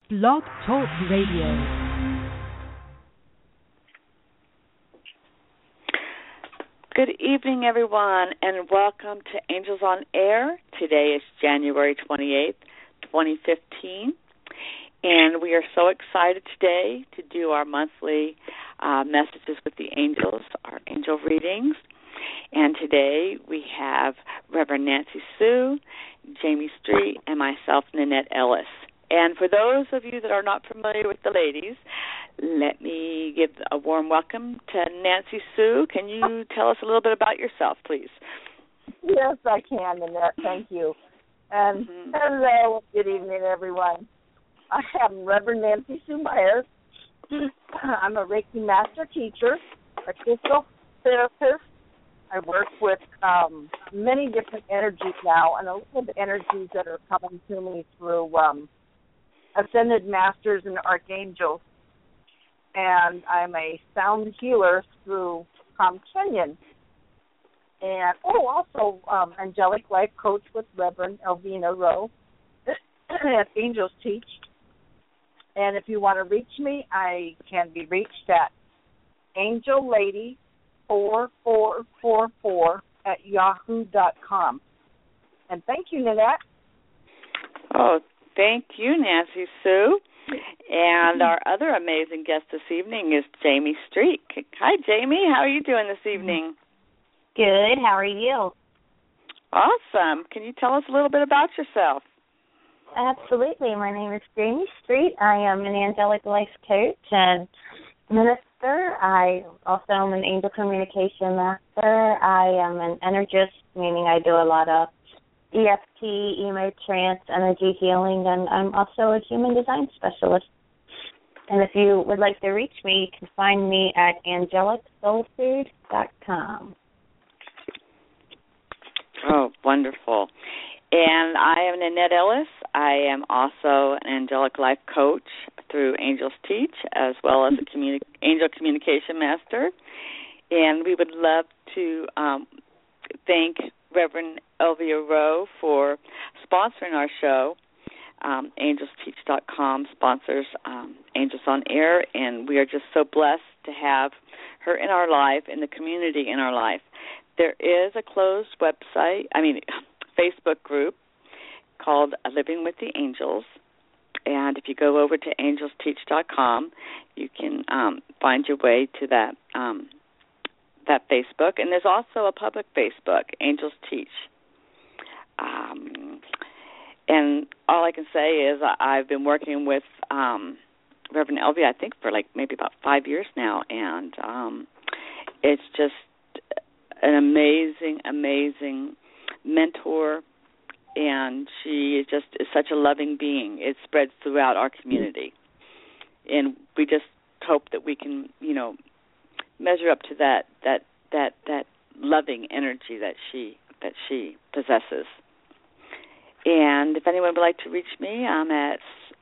Blog Talk Radio. Good evening, everyone, and welcome to Angels on Air. Today is January 28th, 2015, and we are so excited today to do our monthly Messages with the Angels, our angel readings. And today we have Reverend Nancy Sue, Jamie Street, and myself, Nanette Ellis. And for those of you that are not familiar with the ladies, let me give a warm welcome to Nancy Sue. Can you tell us a little bit about yourself, please? Yes, I can, Nanette. Thank you. And hello, good evening, everyone. I am Reverend Nancy Sue Myers. I'm a Reiki Master Teacher, a crystal therapist. I work with many different energies now, and a lot of the energies that are coming to me through Ascended Masters and Archangels. And I'm a sound healer through Tom Kenyon. And, also Angelic Life Coach with Reverend Elvina Rowe at Angels Teach. And if you want to reach me, I can be reached at angellady4444 @yahoo.com. And thank you, Nanette. Oh, thank you, Nancy Sue. And our other amazing guest this evening is Jamie Street. Hi, Jamie. How are you doing this evening? Good. How are you? Awesome. Can you tell us a little bit about yourself? Absolutely. My name is Jamie Street. I am an angelic life coach and minister. I also am an angel communication master. I am an energist, meaning I do a lot of EFT, emo trance, energy healing, and I'm also a human design specialist. And if you would like to reach me, you can find me at angelicsoulfood.com. Oh, wonderful. And I am Nanette Ellis. I am also an angelic life coach through Angels Teach, as well as an angel communication master. And we would love to thank Reverend Elvina Rowe for sponsoring our show. AngelsTeach.com sponsors Angels on Air, and we are just so blessed to have her in our life, in the community in our life. There is a closed Facebook group called Living with the Angels, and if you go over to AngelsTeach.com, you can find your way to that Facebook. And there's also a public Facebook, Angels Teach. And all I can say is I've been working with Reverend Elvia, I think, for maybe about 5 years now, and it's just an amazing, amazing mentor, and she is such a loving being. It spreads throughout our community, and we just hope that we can, measure up to that loving energy that she possesses. And if anyone would like to reach me, I'm at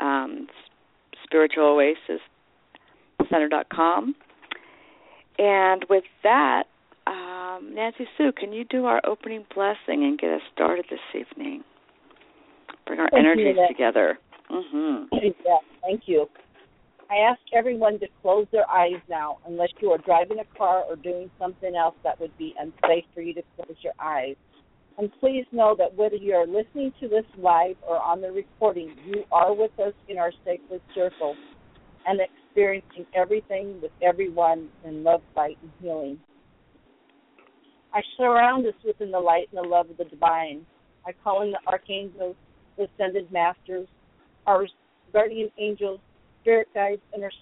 spiritualoasiscenter.com. And with that, Nancy Sue, can you do our opening blessing and get us started this evening? Bring our energies together. Mm-hmm. Yeah, thank you. I ask everyone to close their eyes now, unless you are driving a car or doing something else that would be unsafe for you to close your eyes. And please know that whether you are listening to this live or on the recording, you are with us in our sacred circle and experiencing everything with everyone in love, light, and healing. I surround us within the light and the love of the divine. I call in the archangels, the ascended masters, our guardian angels, spirit guides, and our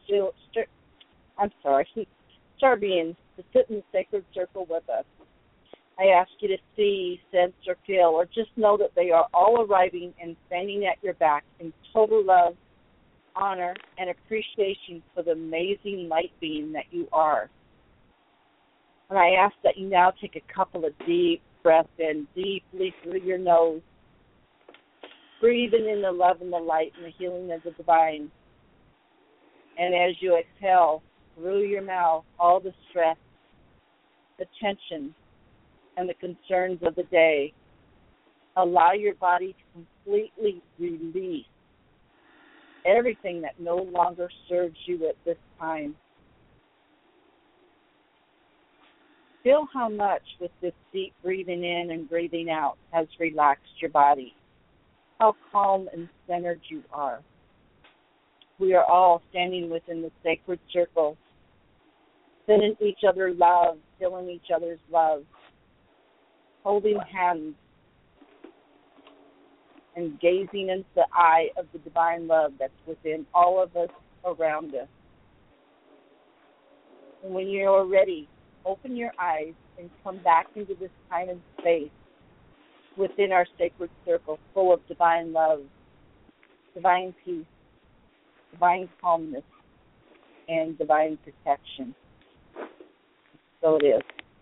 star beings to sit in the sacred circle with us. I ask you to see, sense, or feel, or just know that they are all arriving and standing at your back in total love, honor, and appreciation for the amazing light being that you are. And I ask that you now take a couple of deep breaths in, deeply through your nose, breathing in the love and the light and the healing of the divine. And as you exhale through your mouth, all the stress, the tension, and the concerns of the day, allow your body to completely release everything that no longer serves you at this time. Feel how much with this deep breathing in and breathing out has relaxed your body. How calm and centered you are. We are all standing within the sacred circle, sending each other love, feeling each other's love, holding hands, and gazing into the eye of the divine love that's within all of us around us. And when you're ready, open your eyes and come back into this time and space within our sacred circle full of divine love, divine peace, divine calmness, and divine protection. So it is.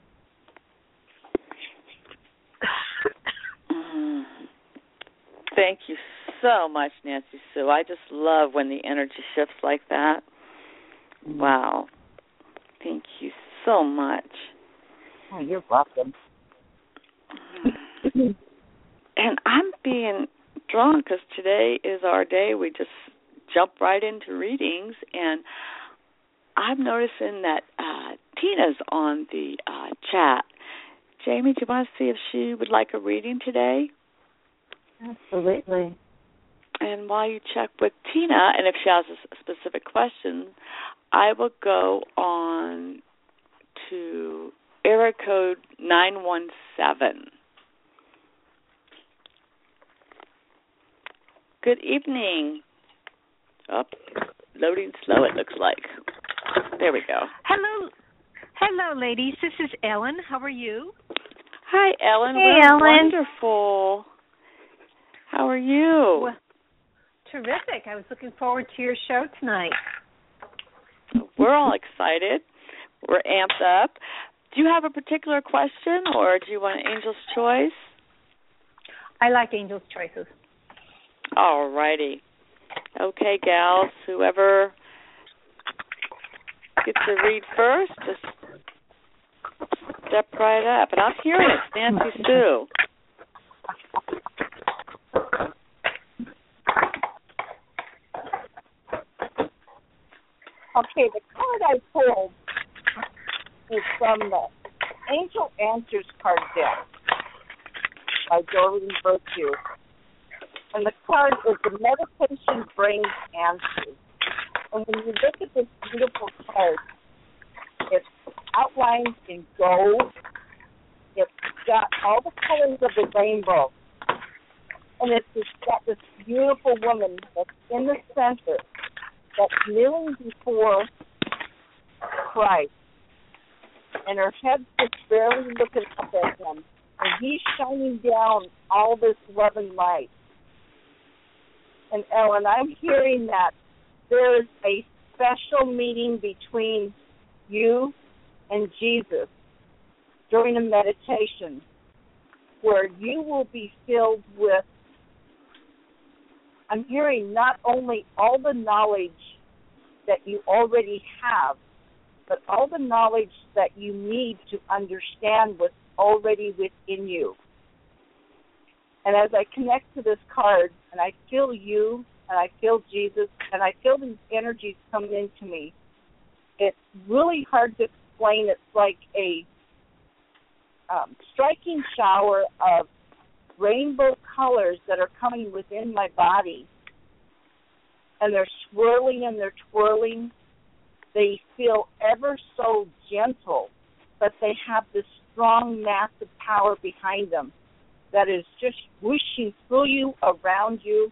Thank you so much, Nancy Sue. I just love when the energy shifts like that. Wow. Thank you so much. Oh, you're welcome. And I'm being drawn because today is our day. We just jump right into readings, and I'm noticing that Tina's on the chat. Jamie, do you want to see if she would like a reading today? Absolutely. And while you check with Tina, and if she has a specific question, I will go on to area code 917. Good evening. Oh, loading slow, it looks like. There we go. Hello, ladies. This is Ellen. How are you? Hi, Ellen. Hey, We're Ellen. wonderful. How are you? Well, terrific. I was looking forward to your show tonight. We're all excited. We're amped up. Do you have a particular question, or do you want an Angel's Choice? I like Angel's Choices. All righty. Okay, gals, whoever gets to read first, just step right up. And I'm hearing it's Nancy Sue. Okay, the card I pulled is from the Angel Answers card deck by Doreen Virtue. And the card is the Meditation Brings Answers. And when you look at this beautiful card, it's outlined in gold. It's got all the colors of the rainbow. And it's got this beautiful woman that's in the center that's kneeling before Christ. And her head's just barely looking up at him. And he's shining down all this love and light. And Ellen, I'm hearing that there is a special meeting between you and Jesus during a meditation where you will be filled with, I'm hearing not only all the knowledge that you already have, but all the knowledge that you need to understand what's already within you. And as I connect to this card, and I feel you, and I feel Jesus, and I feel these energies coming into me, it's really hard to explain. It's like a striking shower of rainbow colors that are coming within my body. And they're swirling and they're twirling. They feel ever so gentle, but they have this strong, massive power behind them that is just whooshing through you, around you.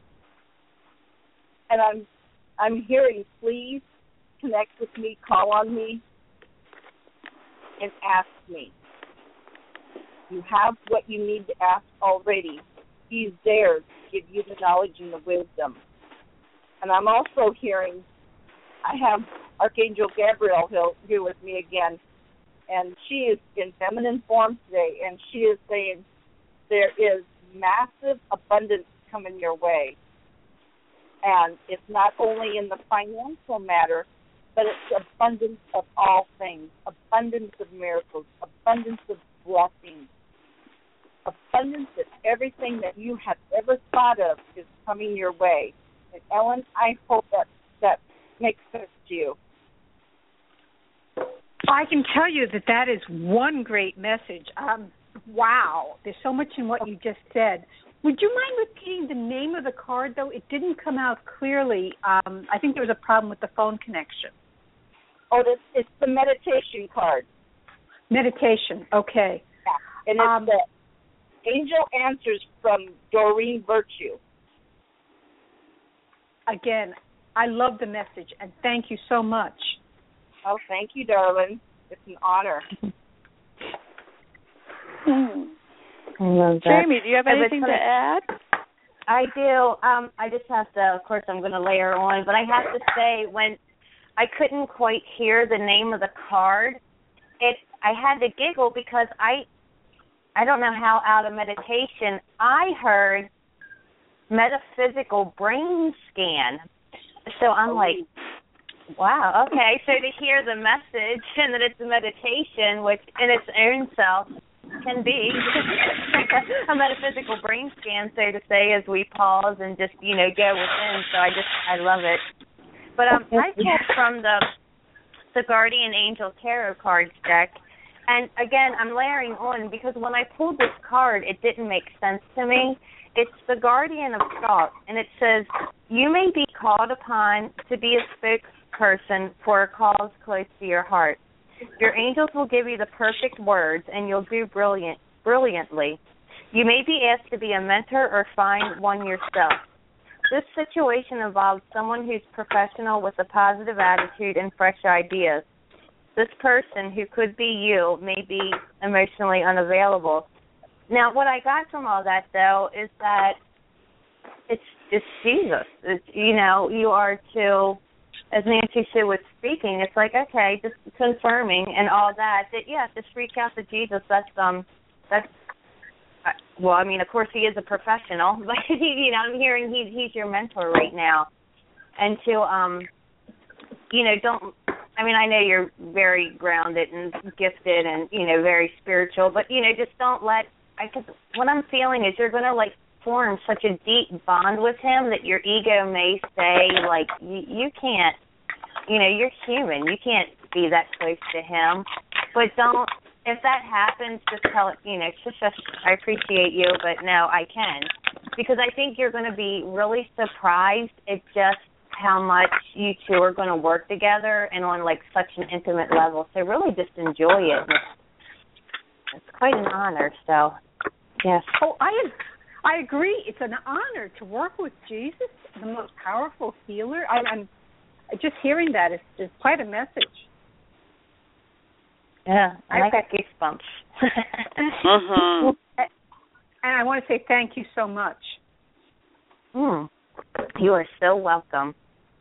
And I'm hearing, please connect with me, call on me, and ask me. You have what you need to ask already. He's there to give you the knowledge and the wisdom. And I'm also hearing, I have Archangel Gabriel here with me again, and she is in feminine form today, and she is saying there is massive abundance coming your way. And it's not only in the financial matter, but it's abundance of all things, abundance of miracles, abundance of blessings, abundance of everything that you have ever thought of is coming your way. Ellen, I hope that makes sense to you. I can tell you that is one great message. Wow, there's so much in what you just said. Would you mind repeating the name of the card, though? It didn't come out clearly. I think there was a problem with the phone connection. Oh, it's the meditation card. Meditation, okay. Yeah. And it's the Angel Answers from Doreen Virtue. Again, I love the message, and thank you so much. Oh, thank you, darling. It's an honor. I love that. Jamie, do you have anything to add? I do. I just have to, of course, I'm going to layer on, but I have to say, when I couldn't quite hear the name of the card, I had to giggle because I don't know how out of meditation I heard metaphysical brain scan. So I'm like, wow, okay. So to hear the message and that it's a meditation, which in its own self can be a metaphysical brain scan, so to say, as we pause and just, go within. So I love it. But I pulled from the Guardian Angel Tarot cards deck. And again, I'm layering on because when I pulled this card, it didn't make sense to me. It's the Guardian of Thought, and it says, you may be called upon to be a spokesperson for a cause close to your heart. Your angels will give you the perfect words, and you'll do brilliantly. You may be asked to be a mentor or find one yourself. This situation involves someone who's professional with a positive attitude and fresh ideas. This person, who could be you, may be emotionally unavailable. Now, what I got from all that, though, is that it's Jesus. It's, you are to, as Nancy Sue was speaking, it's like, okay, just confirming and all that, yeah, just reach out to Jesus. Well, I mean, of course, he is a professional, but, I'm hearing he's your mentor right now. And to, I know you're very grounded and gifted and, very spiritual, but, just don't because what I'm feeling is you're going to, form such a deep bond with him that your ego may say, you can't, you're human. You can't be that close to him. But if that happens, just tell it, I appreciate you, but no, I can. Because I think you're going to be really surprised at just how much you two are going to work together and on, such an intimate level. So really just enjoy it. It's quite an honor, so, yes. Oh, I agree. It's an honor to work with Jesus, the most powerful healer. I'm just hearing that is quite a message. Yeah, I got goosebumps. Mm-hmm. And I want to say thank you so much. You are so welcome.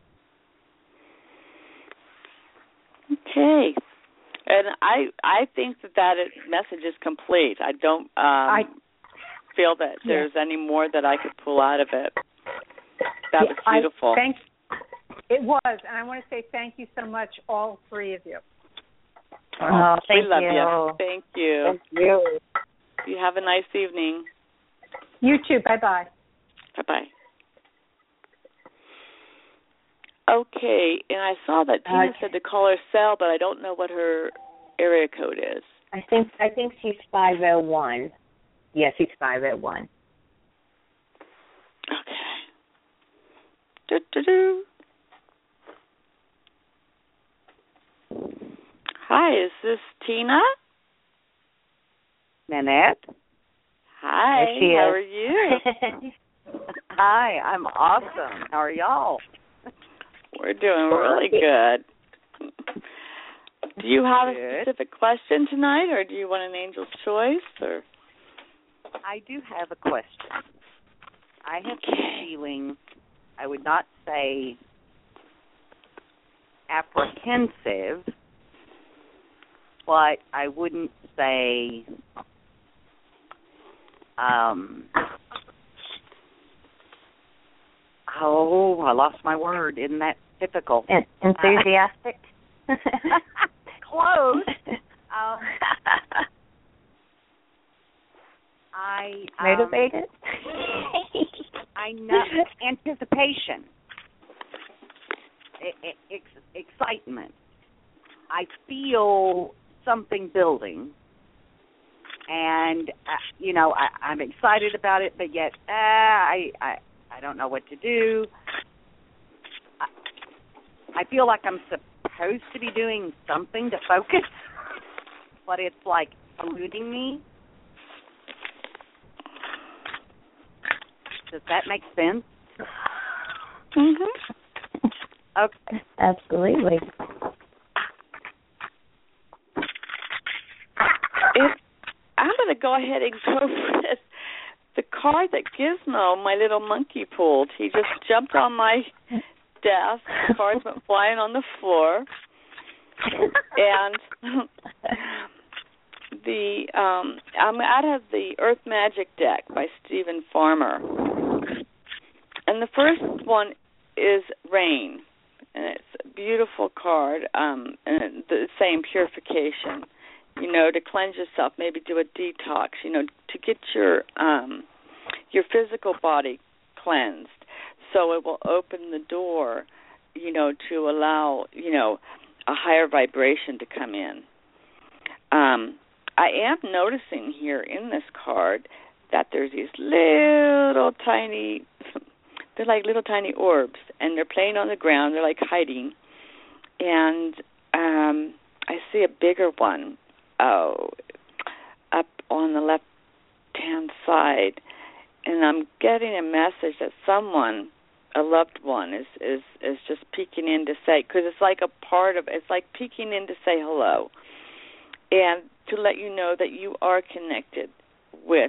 Okay. And I think that message is complete. I don't feel that there's any more that I could pull out of it. That was beautiful. It was, and I want to say thank you so much, all three of you. Oh, thank we love you. Thank you. Thank you. You have a nice evening. You too. Bye-bye. Bye-bye. Okay, and I saw that Tina said to call her cell, but I don't know what her area code is. I think she's 501. Yes, she's 501. Okay. Do-do-do. Hi, is this Tina? Nanette? Hi, there she is. How are you? Hi, I'm awesome. How are y'all? We're doing really good. Do you have a specific question tonight, or do you want an angel's choice? Or I do have a question. I have been feeling, I would not say apprehensive, but I wouldn't say I lost my word. Isn't that typical? Enthusiastic? Close. Motivated? I know anticipation. excitement. I feel something building, and I'm excited about it, but yet I don't know what to do. I feel like I'm supposed to be doing something to focus, but it's like eluding me. Does that make sense? Mhm. Okay. Absolutely. I'm going to go ahead and go with the card that Gizmo, my little monkey, pulled. He just jumped on my desk. The cards went flying on the floor. And I'm out of the Earth Magic deck by Stephen Farmer. And the first one is Rain. And it's a beautiful card. And the same purification. To cleanse yourself, maybe do a detox, to get your physical body cleansed. So it will open the door, to allow, a higher vibration to come in. I am noticing here in this card that there's these little tiny, they're like little tiny orbs, and they're playing on the ground. They're like hiding. And I see a bigger one. Up on the left-hand side, and I'm getting a message that someone, a loved one, is just peeking in to say, because it's like a part of, it's like peeking in to say hello, and to let you know that you are connected with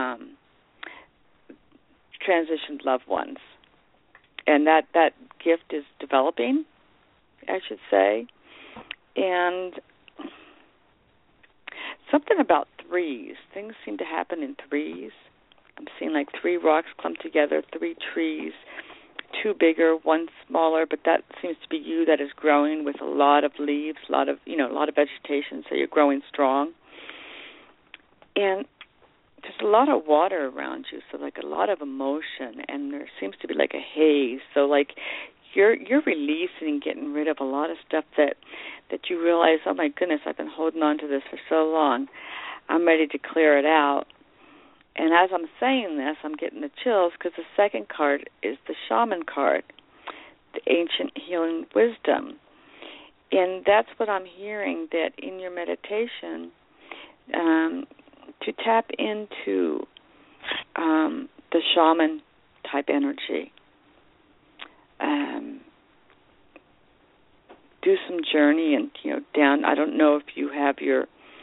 transitioned loved ones, and that gift is developing, I should say, and something about threes. Things seem to happen in threes. I'm seeing like 3 rocks clumped together, 3 trees, 2 bigger, 1 smaller, but that seems to be you that is growing with a lot of leaves, a lot of vegetation, so you're growing strong. And there's a lot of water around you, so like a lot of emotion, and there seems to be like a haze. So like you're releasing and getting rid of a lot of stuff that you realize, oh my goodness, I've been holding on to this for so long. I'm ready to clear it out. And as I'm saying this, I'm getting the chills because the second card is the Shaman card, the Ancient Healing Wisdom. And that's what I'm hearing, that in your meditation, to tap into the shaman type energy. Do some journey and down. I don't know if you have your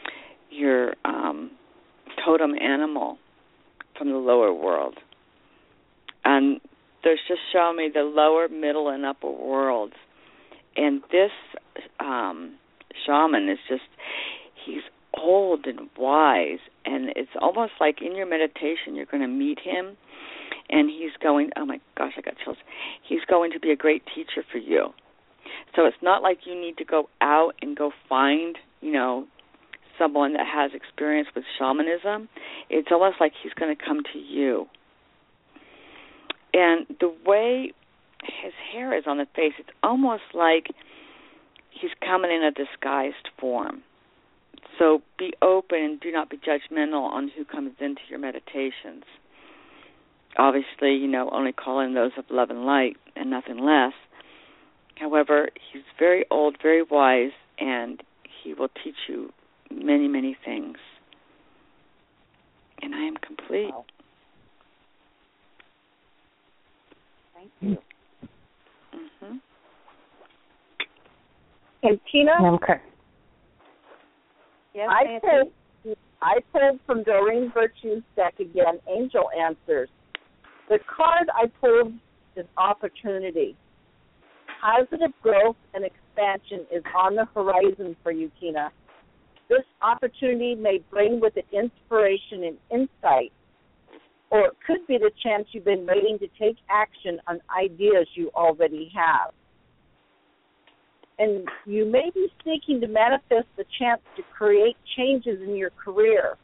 totem animal from the lower world, and there's just showing me the lower, middle, and upper worlds. And this shaman is he's old and wise, and it's almost like in your meditation you're going to meet him, and he's going, oh my gosh, I got chills. He's going to be a great teacher for you. So it's not like you need to go out and go find, someone that has experience with shamanism. It's almost like he's going to come to you. And the way his hair is on the face, it's almost like he's coming in a disguised form. So be open and do not be judgmental on who comes into your meditations. Obviously, only call in those of love and light and nothing less. However, he's very old, very wise, and he will teach you many, many things. And I am complete. Wow. Thank you. Mm-hmm. And Tina? Okay. Yes, I pulled from Doreen Virtue's deck again, Angel Answers. The card I pulled is Opportunity. Positive growth and expansion is on the horizon for you, Tina. This opportunity may bring with it inspiration and insight, or it could be the chance you've been waiting to take action on ideas you already have. And you may be seeking to manifest the chance to create changes in your career.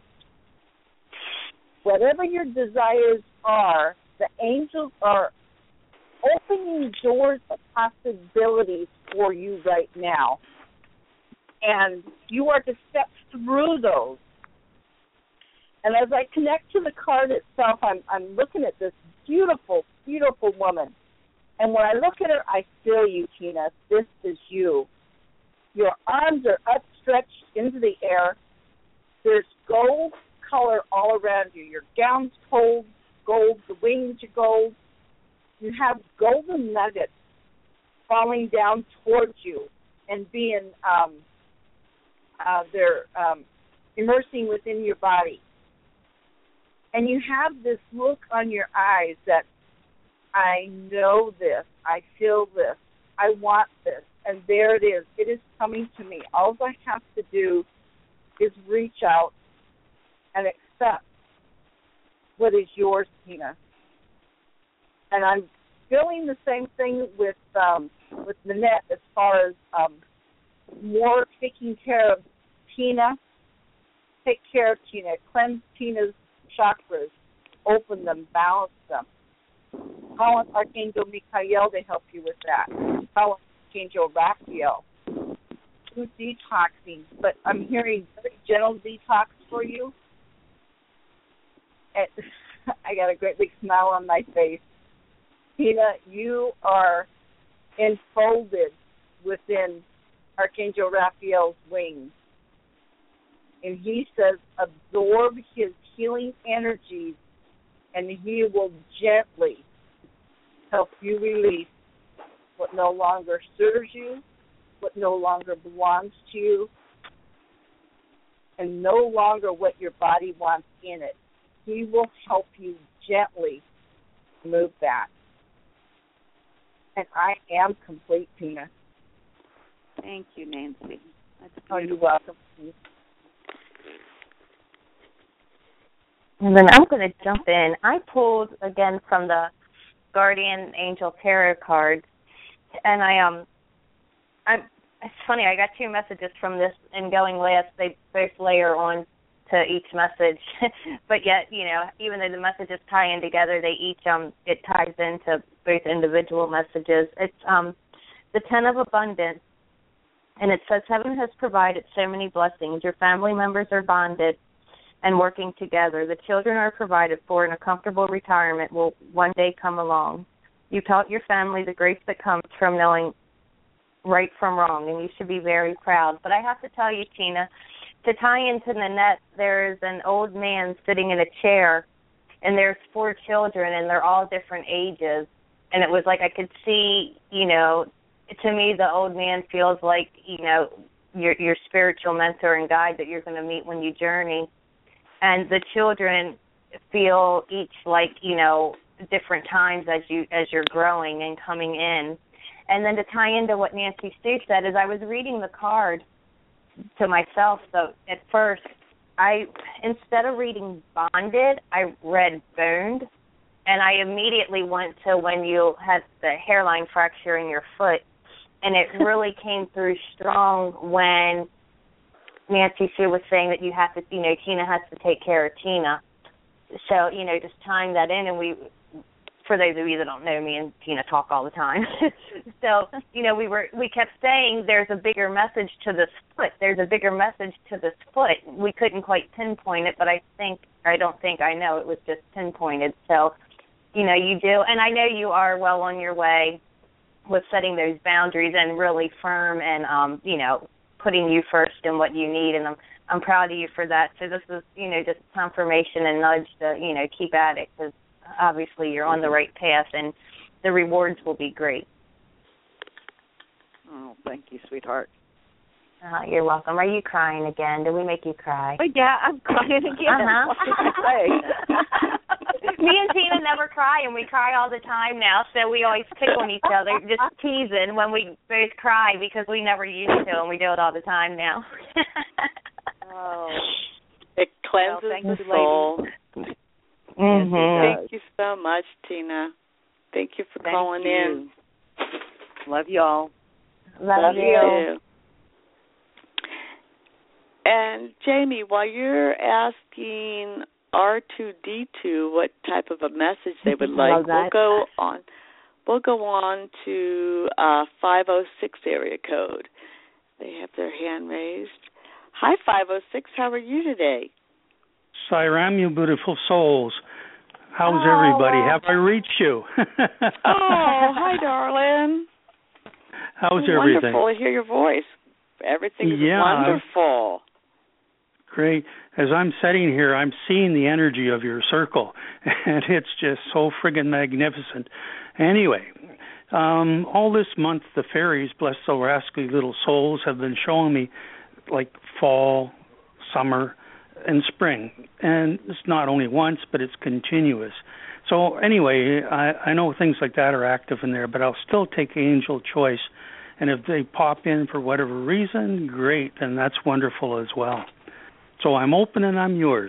Whatever your desires are, the angels are opening doors of possibilities for you right now. And you are to step through those. And as I connect to the card itself, I'm looking at this beautiful, beautiful woman. And when I look at her, I feel you, Tina. This is you. Your arms are upstretched into the air. There's gold color all around you. Your gown's gold, the wings are gold. You have golden nuggets falling down towards you and being, they're immersing within your body. And you have this look on your eyes that I know this, I feel this, I want this, and there it is. It is coming to me. All I have to do is reach out and accept what is yours, Tina. And I'm feeling the same thing with Nanette as far as more taking care of Tina. Take care of Tina. Cleanse Tina's chakras. Open them. Balance them. Call on Archangel Michael to help you with that. Call on Archangel Raphael. Do detoxing. But I'm hearing very gentle detox for you. And I got a great big smile on my face. Tina, you are enfolded within Archangel Raphael's wings. And he says, absorb his healing energies, and he will gently help you release what no longer serves you, what no longer belongs to you, and no longer what your body wants in it. He will help you gently move that. And I am complete, Tina. Thank you, Nancy. Oh, you're welcome. And then I'm going to jump in. I pulled, again, from the Guardian Angel Tarot cards, and it's funny, I got two messages from this in going last. They both layer on to each message, but yet, you know, even though the messages tie in together, they each, it ties into both individual messages. It's the Ten of Abundance, and it says, heaven has provided so many blessings. Your family members are bonded and working together. The children are provided for, and a comfortable retirement will one day come along. You taught your family the grace that comes from knowing right from wrong, and you should be very proud. But I have to tell you, Tina, to tie into Nanette, there's an old man sitting in a chair, and there's 4 children, and they're all different ages. And it was like I could see, you know, to me the old man feels like, you know, your spiritual mentor and guide that you're going to meet when you journey. And the children feel each like, you know, different times as you're growing and coming in. And then to tie into what Nancy Stu said, as I was reading the card to myself, so at first, instead of reading bonded, I read boned, and I immediately went to when you had the hairline fracture in your foot, and it really came through strong when Nancy Sue was saying that you have to, you know, Tina has to take care of Tina. So, you know, just tying that in, and for those of you that don't know, me and Tina talk all the time. So, you know, we kept saying there's a bigger message to this foot. There's a bigger message to this foot. We couldn't quite pinpoint it, but I know it was just pinpointed. So, you know, you do. And I know you are well on your way with setting those boundaries and really firm and, you know, putting you first in what you need. And I'm proud of you for that. So this is, you know, just confirmation and nudge to, you know, keep at it, because obviously you're on the right path and the rewards will be great. Oh, thank you, sweetheart. You're welcome. Are you crying again? Did we make you cry? Oh, yeah, I'm crying again. What can I say? Me and Tina never cry, and we cry all the time now, so we always pick on each other, just teasing when we both cry, because we never used to, and we do it all the time now. Oh. It cleanses the soul. Mm-hmm. Thank you so much, Tina. Thank you for calling in. Love y'all. Love you. And Jamie, while you're asking R2D2 what type of a message they would like, we'll go on. we'll go on to 506 area code. They have their hand raised. Hi, 506. How are you today? Siram, you beautiful souls. How's everybody? Have I reached you? Hi, darling. How's everything? Wonderful to hear your voice. Everything is wonderful. Great. As I'm sitting here, I'm seeing the energy of your circle, and it's just so friggin' magnificent. Anyway, all this month, the fairies, bless their rascally little souls, have been showing me, like, fall, summer, and spring. And it's not only once, but it's continuous. So anyway, I know things like that are active in there, but I'll still take angel choice. And if they pop in for whatever reason, great, and that's wonderful as well. So I'm open and I'm yours.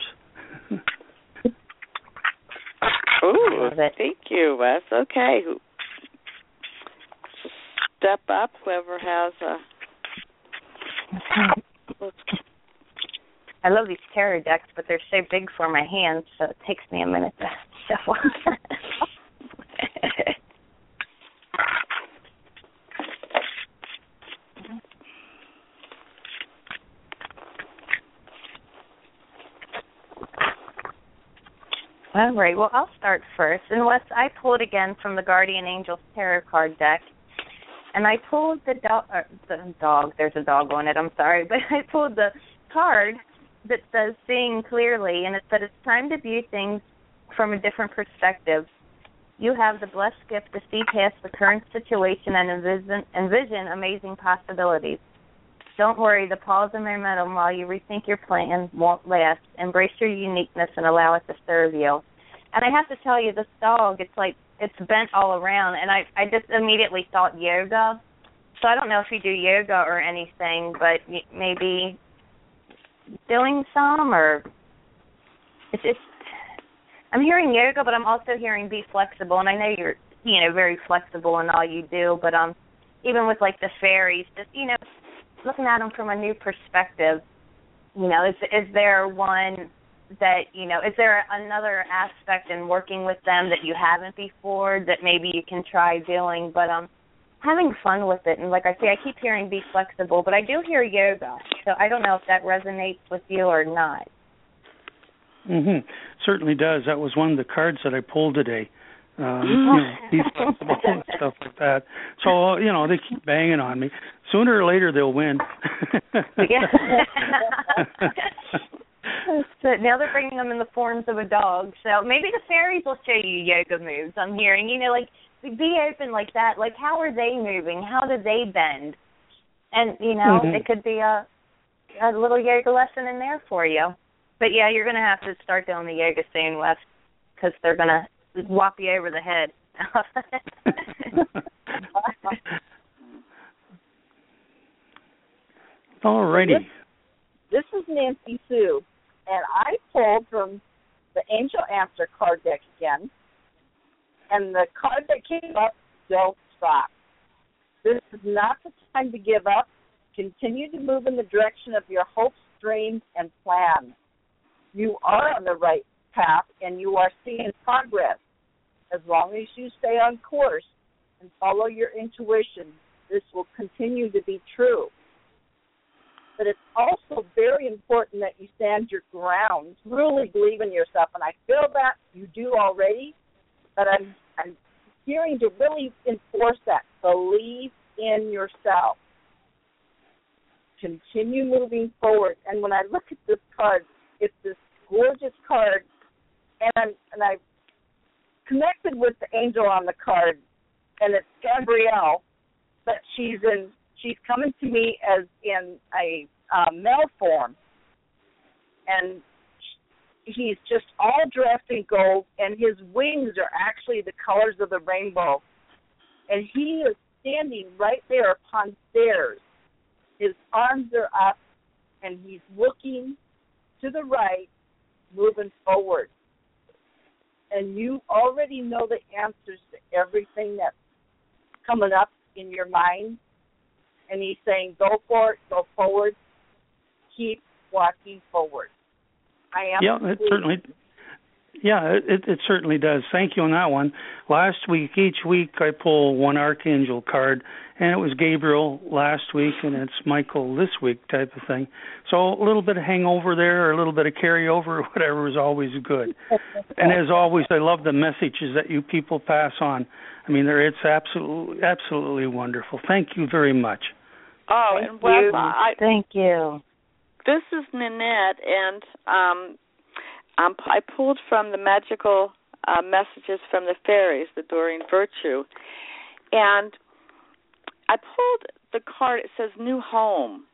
Ooh, thank you, Wes. Okay. Just step up, whoever has a... I love these tarot decks, but they're so big for my hands, so it takes me a minute to shuffle. All right, well, I'll start first. And Wes, I pulled again from the Guardian Angels Tarot card deck. And I pulled the dog, there's a dog on it, I'm sorry. But I pulled the card that says seeing clearly, and it said it's time to view things from a different perspective. You have the blessed gift to see past the current situation and envision amazing possibilities. Don't worry, the pause and momentum while you rethink your plan won't last. Embrace your uniqueness and allow it to serve you. And I have to tell you, this dog, it's like it's bent all around, and I just immediately thought yoga. So I don't know if you do yoga or anything, but maybe doing some, or it's I'm hearing yoga, but I'm also hearing be flexible, and I know you're very flexible in all you do, but even with like the fairies, just looking at them from a new perspective, is there one that, is there another aspect in working with them that you haven't before that maybe you can try doing, but having fun with it. And like I say, I keep hearing be flexible, but I do hear yoga, so I don't know if that resonates with you or not. Mm-hmm. Certainly does. That was one of the cards that I pulled today. Be flexible and stuff like that. So, they keep banging on me. Sooner or later, they'll win. So now they're bringing them in the forms of a dog. So maybe the fairies will show you yoga moves. I'm hearing, like, be open like that. Like, how are they moving? How do they bend? And, it could be a little yoga lesson in there for you. But, yeah, you're going to have to start doing the yoga soon, Wes, because they're going to whop you over the head. All righty. This is Nancy Sue, and I pulled from the Angel Answer card deck again, and the card that came up, don't stop. This is not the time to give up. Continue to move in the direction of your hopes, dreams, and plans. You are on the right path, and you are seeing progress. As long as you stay on course and follow your intuition, this will continue to be true. But it's also very important that you stand your ground, really believe in yourself, and I feel that you do already, but I'm hearing to really enforce that. Believe in yourself. Continue moving forward. And when I look at this card, it's this gorgeous card, and I connected with the angel on the card, and it's Gabrielle, but she's coming to me as in a male form, and he's just all dressed in gold, and his wings are actually the colors of the rainbow, and he is standing right there upon stairs. His arms are up, and he's looking to the right, moving forward. And you already know the answers to everything that's coming up in your mind. And he's saying, go for it, go forward, keep walking forward. I am. Yeah, it certainly. Yeah, it certainly does. Thank you on that one. Last week, each week I pull one archangel card, and it was Gabriel last week, and it's Michael this week type of thing. So a little bit of hangover there, or a little bit of carryover, or whatever is always good. And as always, I love the messages that you people pass on. I mean, it's absolutely wonderful. Thank you very much. Oh, Thank and Wes, Thank you. This is Nanette, and I pulled from the magical messages from the fairies, the Doreen Virtue, and I pulled the card. It says New Home,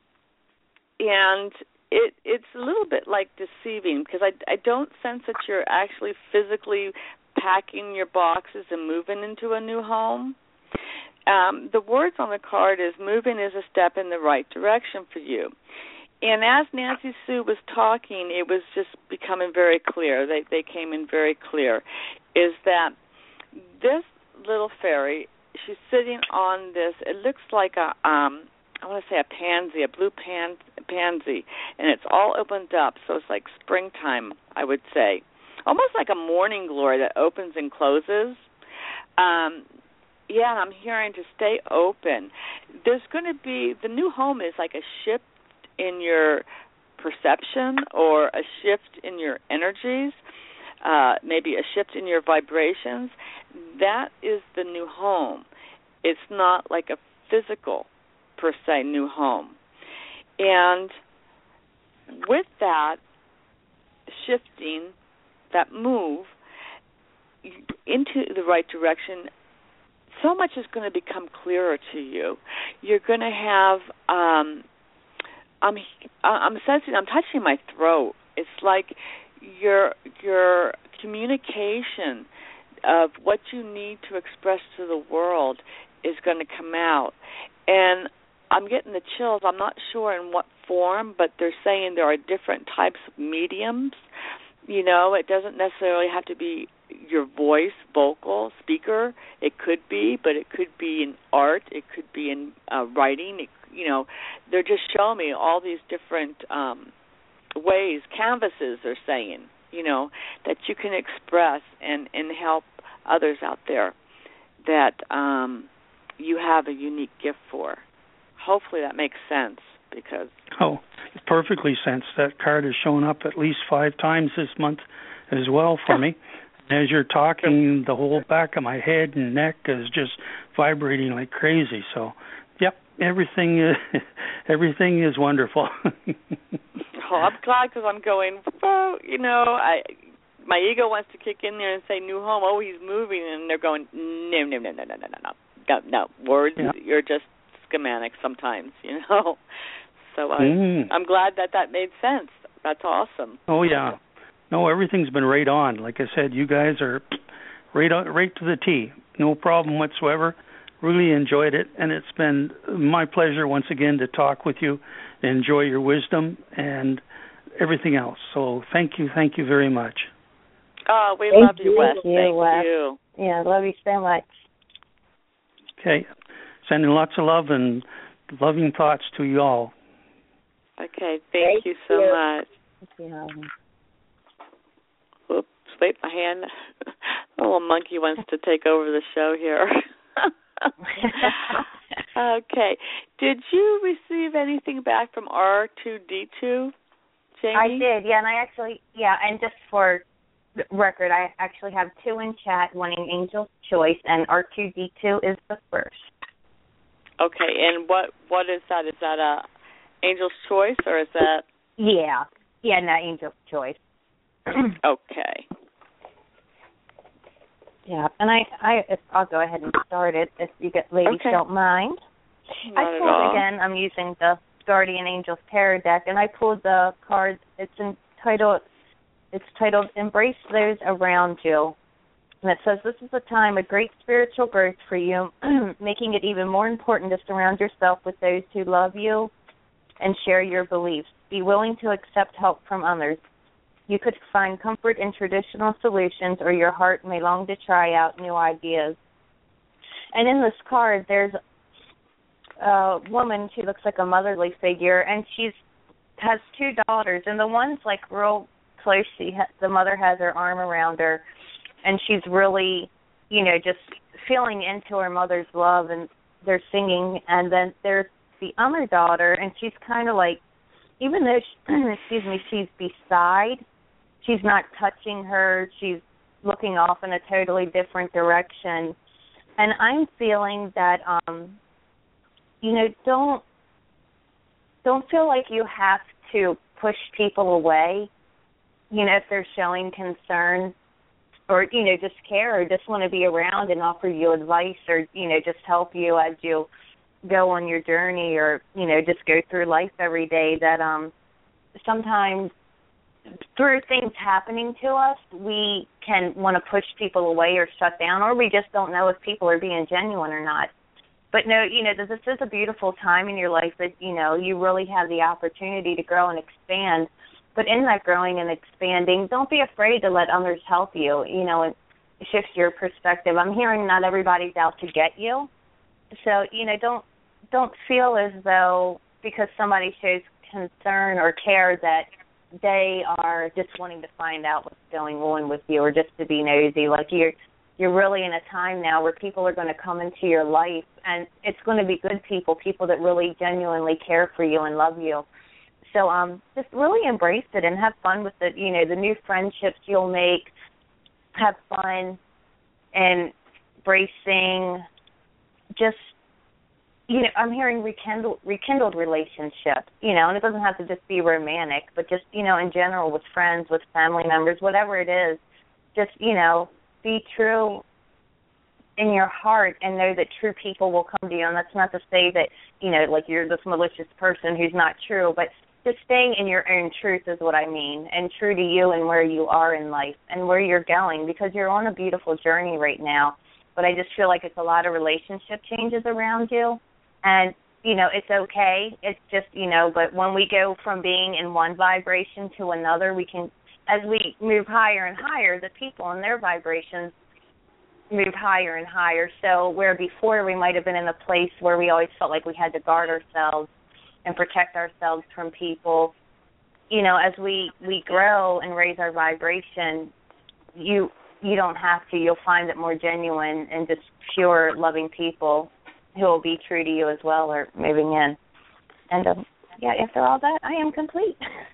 and it's a little bit like deceiving because I don't sense that you're actually physically packing your boxes and moving into a new home. The words on the card is moving is a step in the right direction for you. And as Nancy Sue was talking, it was just becoming very clear. They came in very clear, is that this little fairy, she's sitting on this, it looks like I want to say a pansy, a blue pansy, and it's all opened up, so it's like springtime, I would say. Almost like a morning glory that opens and closes. Yeah, and I'm hearing to stay open. There's going to be, the new home is like a shift in your perception or a shift in your energies, maybe a shift in your vibrations. That is the new home. It's not like a physical, per se, new home. And with that shifting, that move into the right direction, so much is going to become clearer to you. You're going to have, I'm sensing, I'm touching my throat. It's like your communication of what you need to express to the world is going to come out. And I'm getting the chills. I'm not sure in what form, but they're saying there are different types of mediums. You know, it doesn't necessarily have to be your voice, vocal, speaker. It could be, but it could be in art. It could be in writing. They're just showing me all these different ways, canvases they're saying, that you can express and help others out there that you have a unique gift for. Hopefully that makes sense because... Oh, it perfectly sense. That card has shown up at least 5 times this month as well for me. As you're talking, the whole back of my head and neck is just vibrating like crazy. So, yep, everything is wonderful. Oh, I'm glad because I'm going, my ego wants to kick in there and say new home. Oh, he's moving, and they're going, no. Words, yeah. You're just schematic sometimes, So I'm glad that made sense. That's awesome. Oh yeah. No, everything's been right on. Like I said, you guys are right to the T. No problem whatsoever. Really enjoyed it, and it's been my pleasure once again to talk with you, enjoy your wisdom and everything else. So thank you very much. Oh, we love you, Wes. Thank you. Yeah, love you so much. Okay. Sending lots of love and loving thoughts to you all. Okay, thank you so much. Thank you. Oops, wait, my hand. A little monkey wants to take over the show here. Okay. Did you receive anything back from R2D2, Jamie? I did, yeah, and and just for record, I actually have 2 in chat wanting Angel's Choice, and R2D2 is the first. Okay, and what is that? Is that a Angel's Choice, or is that... Yeah, no, Angel's Choice. Okay. Yeah, and I'll go ahead and start it if you ladies don't mind. Not I pulled again. I'm using the Guardian Angels Tarot deck, and I pulled the card. It's titled "Embrace Those Around You," and it says this is a time of great spiritual growth for you, making it even more important to surround yourself with those who love you and share your beliefs. Be willing to accept help from others. You could find comfort in traditional solutions, or your heart may long to try out new ideas. And in this card, there's a woman. She looks like a motherly figure, and has 2 daughters, and the one's like real close. The mother has her arm around her, and she's really, just feeling into her mother's love, and they're singing. And then there's the other daughter, and she's kind of like, even though, she's beside, she's not touching her. She's looking off in a totally different direction. And I'm feeling that, don't feel like you have to push people away, if they're showing concern or, just care or just want to be around and offer you advice or, just help you as you go on your journey or, just go through life every day, that sometimes through things happening to us, we can want to push people away or shut down, or we just don't know if people are being genuine or not. But no, this is a beautiful time in your life that, you really have the opportunity to grow and expand. But in that growing and expanding, don't be afraid to let others help you, and shift your perspective. I'm hearing not everybody's out to get you. So, don't feel as though because somebody shows concern or care that they are just wanting to find out what's going on with you or just to be nosy. Like you're really in a time now where people are going to come into your life, and it's going to be good people that really genuinely care for you and love you. So just really embrace it and have fun with it. The new friendships you'll make, have fun and embracing just, I'm hearing rekindled relationships, and it doesn't have to just be romantic, but just, in general with friends, with family members, whatever it is, just, be true in your heart and know that true people will come to you. And that's not to say that, like you're this malicious person who's not true, but just staying in your own truth is what I mean, and true to you and where you are in life and where you're going, because you're on a beautiful journey right now. But I just feel like it's a lot of relationship changes around you. And, it's okay. It's just, but when we go from being in one vibration to another, we can, as we move higher and higher, the people and their vibrations move higher and higher. So where before we might have been in a place where we always felt like we had to guard ourselves and protect ourselves from people, as we grow and raise our vibration, you don't have to. You'll find it more genuine and just pure, loving people who will be true to you as well are moving in. And, after all that, I am complete.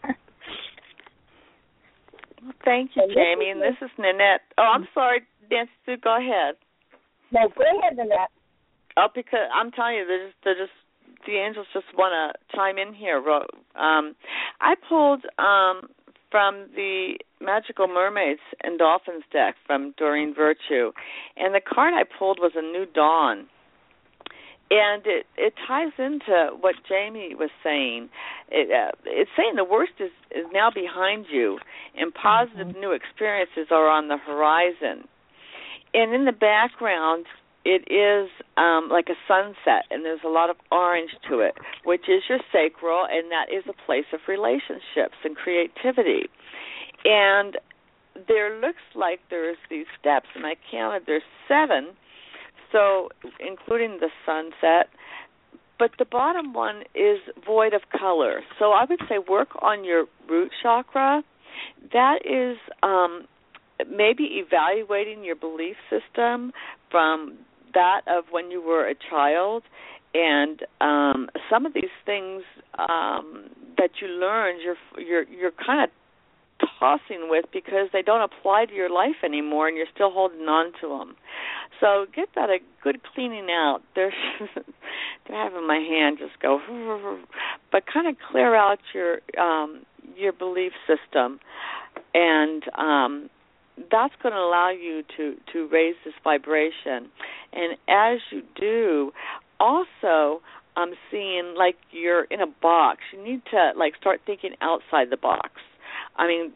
Well, thank you, Jamie. And this is Nanette. Oh, I'm sorry, Nancy Sue, go ahead. No, go ahead, Nanette. Oh, because I'm telling you, the angels just want to chime in here. I pulled from the Magical Mermaids and Dolphins deck from Doreen Virtue, and the card I pulled was A New Dawn. And it ties into what Jamie was saying. It's saying the worst is now behind you, and positive new experiences are on the horizon. And in the background, it is like a sunset, and there's a lot of orange to it, which is your sacral, and that is a place of relationships and creativity. And there looks like there's these steps, and I counted there's 7, so including the sunset. But the bottom one is void of color. So I would say work on your root chakra. That is maybe evaluating your belief system from that of when you were a child, and some of these things that you learned, you're kind of tossing with because they don't apply to your life anymore, and you're still holding on to them. So get that a good cleaning out. They're having my hand just go, but kind of clear out your belief system, and that's going to allow you to raise this vibration. And as you do, also I'm seeing like you're in a box. You need to like start thinking outside the box. I mean,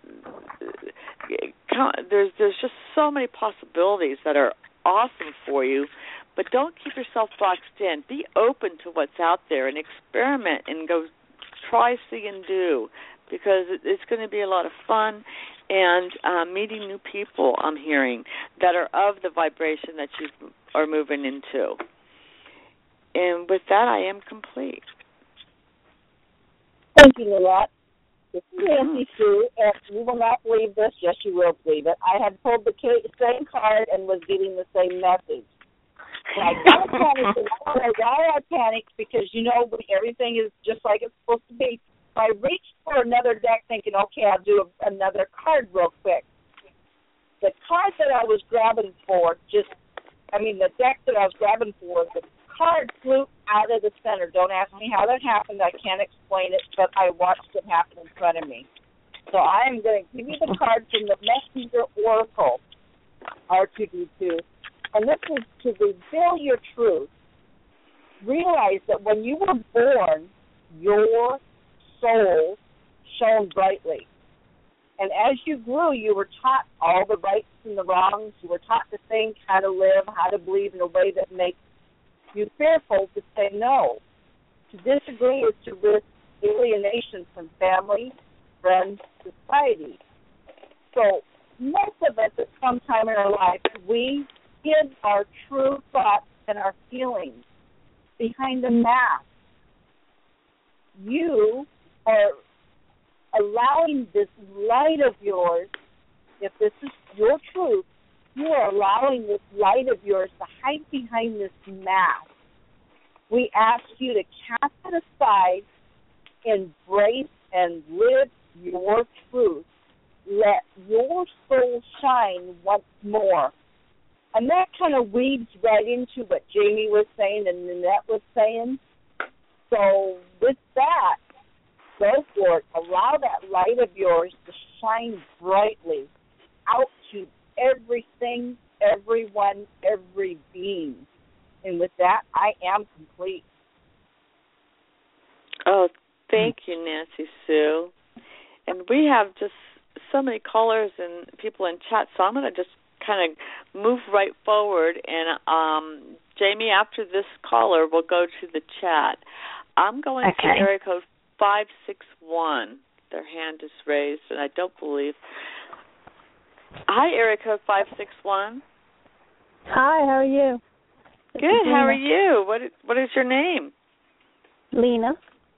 there's just so many possibilities that are awesome for you, but don't keep yourself boxed in. Be open to what's out there and experiment and go try, see, and do, because it's going to be a lot of fun and meeting new people, I'm hearing, that are of the vibration that you are moving into. And with that, I am complete. Thank you, Nanette. This is Nancy Sue, and you will not believe this. Yes, you will believe it. I had pulled the same card and was getting the same message. So I got a panic. Why I panicked? Because, everything is just like it's supposed to be. So I reached for another deck thinking, okay, I'll do another card real quick. The card that I was grabbing for the deck that I was grabbing for, the card flew out of the center. Don't ask me how that happened. I can't explain it, but I watched it happen in front of me. So I am going to give you the card from the Messenger Oracle, R2D2. And this is to reveal your truth. Realize that when you were born, your soul shone brightly. And as you grew, you were taught all the rights and the wrongs. You were taught to think, how to live, how to believe in a way that makes you fearful to say no. To disagree is to risk alienation from family, friends, society. So most of us at some time in our life, we hid our true thoughts and our feelings behind the mask. You are allowing this light of yours, if this is your truth, you are allowing this light of yours to hide behind this mask. We ask you to cast it aside, embrace and live your truth. Let your soul shine once more. And that kind of weaves right into what Jamie was saying and Nanette was saying. So with that, go for it. Allow that light of yours to shine brightly out to everything, everyone, every being. And with that, I am complete. Oh, thank you, Nancy Sue. And we have just so many callers and people in chat, so I'm going to just kind of move right forward. And Jamie, after this caller, we'll go to the chat. I'm going to area code 561. Their hand is raised, and I don't believe. Hi, area code 561. Hi, how are you? Good. How are you? What is your name? Lena.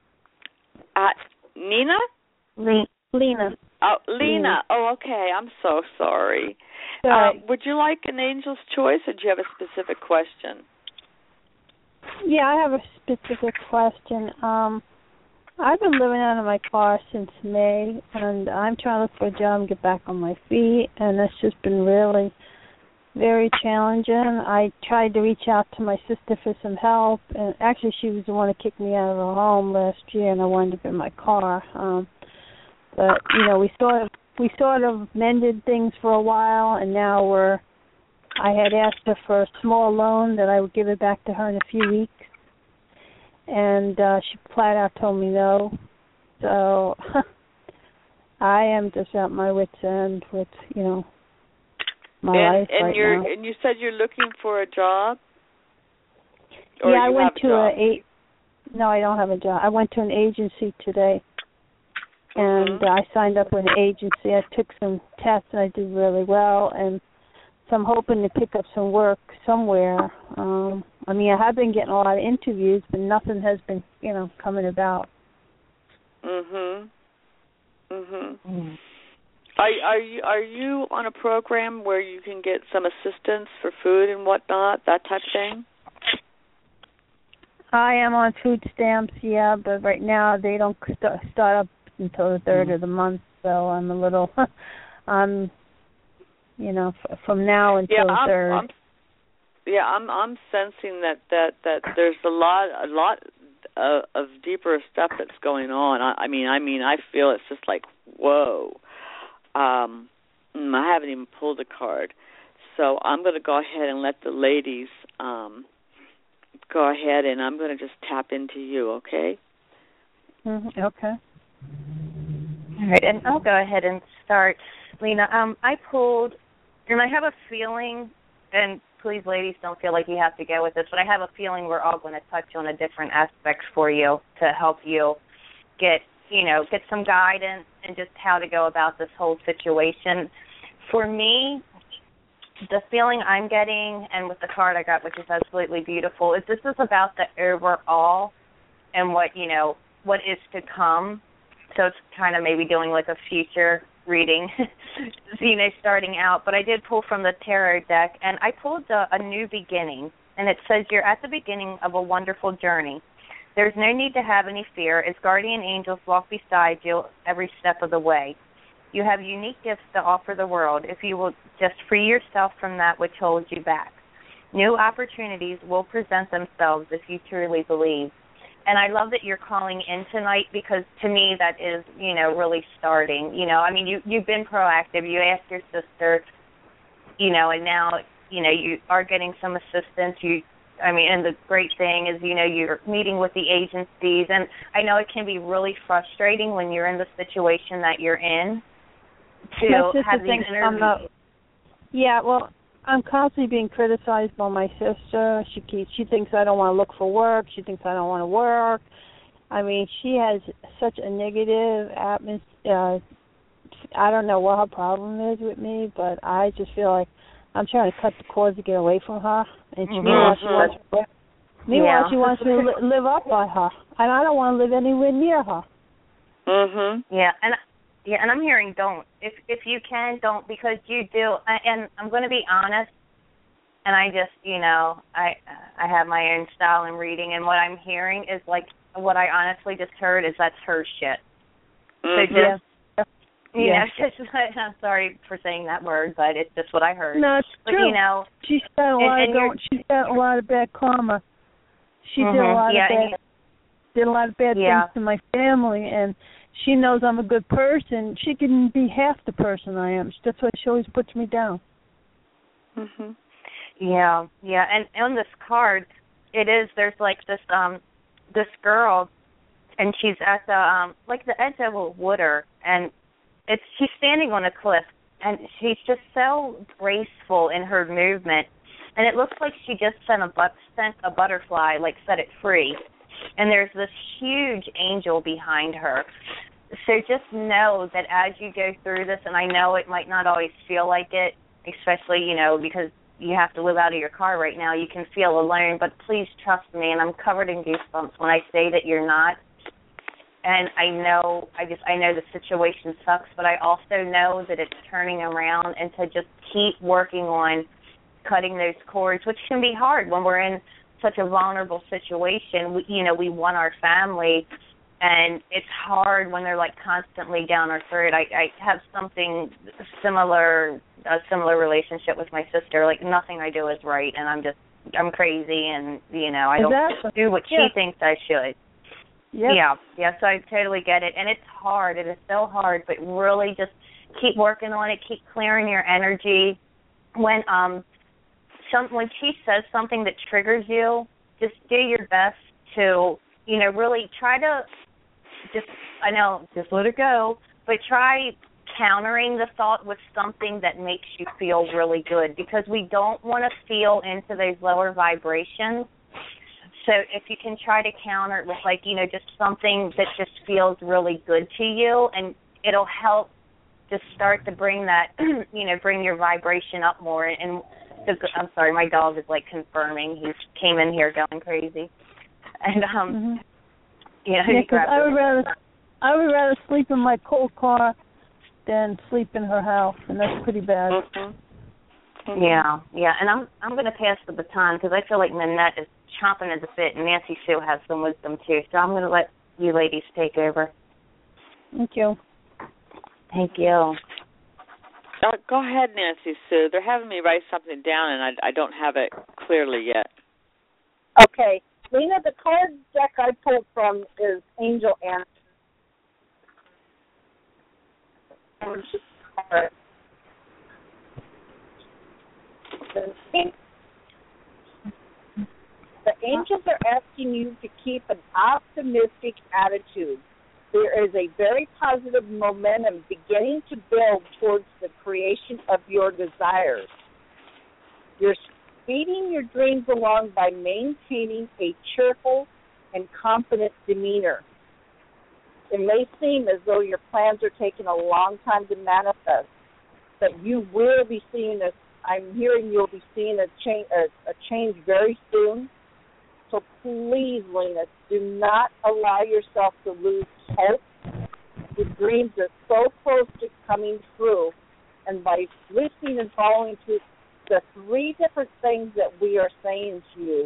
Nina? Lena. Oh, Lena. Oh, okay. I'm so sorry. Would you like an angel's choice, or do you have a specific question? Yeah, I have a specific question. I've been living out of my car since May, and I'm trying to look for a job and get back on my feet, and it's just been really very challenging. I tried to reach out to my sister for some help, and actually she was the one who kicked me out of her home last year, and I wound up in my car. But we sort of mended things for a while, and now I had asked her for a small loan that I would give it back to her in a few weeks, and she flat out told me no. So I am just at my wit's end with my life right now. And you said you're looking for a job? Or yeah, I went to No, I don't have a job. I went to an agency today, and I signed up with an agency. I took some tests, and I did really well, and so I'm hoping to pick up some work somewhere. I have been getting a lot of interviews, but nothing has been, coming about. Are you on a program where you can get some assistance for food and whatnot, that type of thing? I am on food stamps, yeah, but right now they don't start up until the third of the month, so I'm a little, from now until the third. I'm sensing that there's a lot of deeper stuff that's going on. I mean, I feel it's just like, whoa. I haven't even pulled a card, so I'm going to go ahead and let the ladies go ahead, and I'm going to just tap into you, okay? Okay. All right, and I'll go ahead and start. Lena, I pulled, and I have a feeling, and please, ladies, don't feel like you have to go with this, but I have a feeling we're all going to touch on a different aspects for you to help you get some guidance and just how to go about this whole situation. For me, the feeling I'm getting, and with the card I got, which is absolutely beautiful, is this is about the overall and what is to come. So so it's kind of maybe doing like a future reading, starting out. But I did pull from the tarot deck, and I pulled a new beginning, and it says you're at the beginning of a wonderful journey. There's no need to have any fear, as guardian angels walk beside you every step of the way. You have unique gifts to offer the world if you will just free yourself from that which holds you back. New opportunities will present themselves if you truly believe. And I love that you're calling in tonight, because to me that is, really starting. You've been proactive. You asked your sister, and now, you are getting some assistance. And the great thing is, you're meeting with the agencies. And I know it can be really frustrating when you're in the situation that you're in to have these interviews. I'm constantly being criticized by my sister. She thinks I don't want to look for work. She thinks I don't want to work. She has such a negative atmosphere. I don't know what her problem is with me, but I just feel like I'm trying to cut the cords to get away from her. And meanwhile, she wants me to live up by her, and I don't want to live anywhere near her. And I'm hearing don't. If you can, don't, because you do. And I'm going to be honest, and I just, I have my own style in reading, and what I'm hearing is like what I honestly just heard is that's her shit. So just, I'm sorry for saying that word, but it's just what I heard. No, it's true. She spent a lot of bad karma. She did a lot of bad things to my family, and she knows I'm a good person. She can be half the person I am. That's why she always puts me down. Yeah. And on this card, there's like this girl, and she's at the edge of a water, and she's standing on a cliff, and she's just so graceful in her movement, and it looks like she just sent a butterfly, like set it free. And there's this huge angel behind her. So just know that as you go through this, and I know it might not always feel like it, especially, because you have to live out of your car right now, you can feel alone, but please trust me, and I'm covered in goosebumps when I say that you're not. And I know the situation sucks, but I also know that it's turning around, and to just keep working on cutting those cords, which can be hard when we're in such a vulnerable situation. We want our family, and it's hard when they're like constantly down our throat. I have something similar, a similar relationship with my sister. Like nothing I do is right, and I'm crazy, and I don't do what she thinks I should. Yeah. So I totally get it, and it's hard. It is so hard, but really just keep working on it. Keep clearing your energy. When she says something that triggers you, just do your best to, really try to just let it go, but try countering the thought with something that makes you feel really good, because we don't want to feel into those lower vibrations. So if you can try to counter it with just something that just feels really good to you, and it'll help just start to bring that, bring your vibration up more. And I'm sorry, my dog is confirming. He came in here going crazy, and I would rather sleep in my cold car than sleep in her house, and that's pretty bad. Yeah, and I'm going to pass the baton, because I feel like Nanette is chomping at the bit, and Nancy Sue has some wisdom too. So I'm going to let you ladies take over. Thank you. Thank you. Go ahead, Nancy Sue. They're having me write something down, and I don't have it clearly yet. Okay. Lena, the card deck I pulled from is Angel Answer. The angels are asking you to keep an optimistic attitude. There is a very positive momentum beginning to build towards the creation of your desires. You're speeding your dreams along by maintaining a cheerful and confident demeanor. It may seem as though your plans are taking a long time to manifest, but you will be seeing I'm hearing you'll be seeing a change very soon. So please, Lena, do not allow yourself to lose hope. the dreams are so close to coming true, and by listening and following through the 3 different things that we are saying to you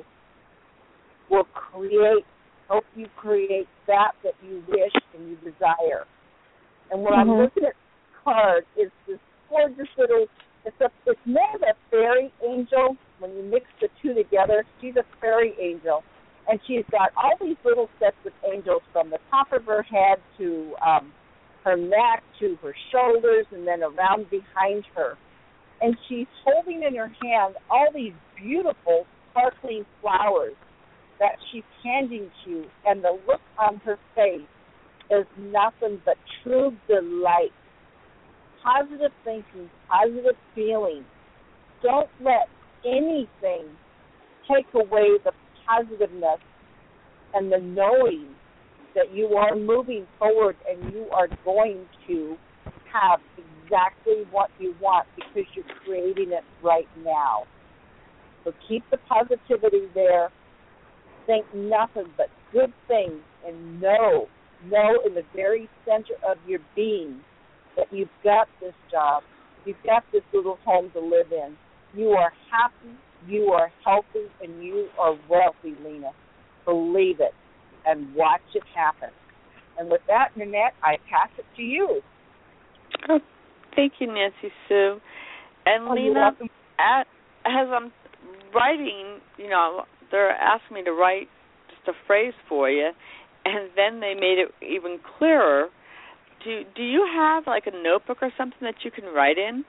will help you create that you wish and you desire. And when I'm looking at the card, it's this gorgeous little, it's more of a fairy angel. When you mix the 2 together, she's a fairy angel. And she's got all these little sets of angels from the top of her head to her neck to her shoulders and then around behind her. And she's holding in her hand all these beautiful, sparkling flowers that she's handing to you. And the look on her face is nothing but true delight. Positive thinking, positive feeling. Don't let anything take away the positiveness and the knowing that you are moving forward and you are going to have exactly what you want because you're creating it right now. So keep the positivity there. Think nothing but good things and know in the very center of your being that you've got this job, you've got this little home to live in. You are happy, you are healthy, and you are wealthy, Lena. Believe it and watch it happen. And with that, Nanette, I pass it to you. Oh, thank you, Nancy Sue. And Lena, as I'm writing, they're asking me to write just a phrase for you, and then they made it even clearer. Do you have like a notebook or something that you can write in?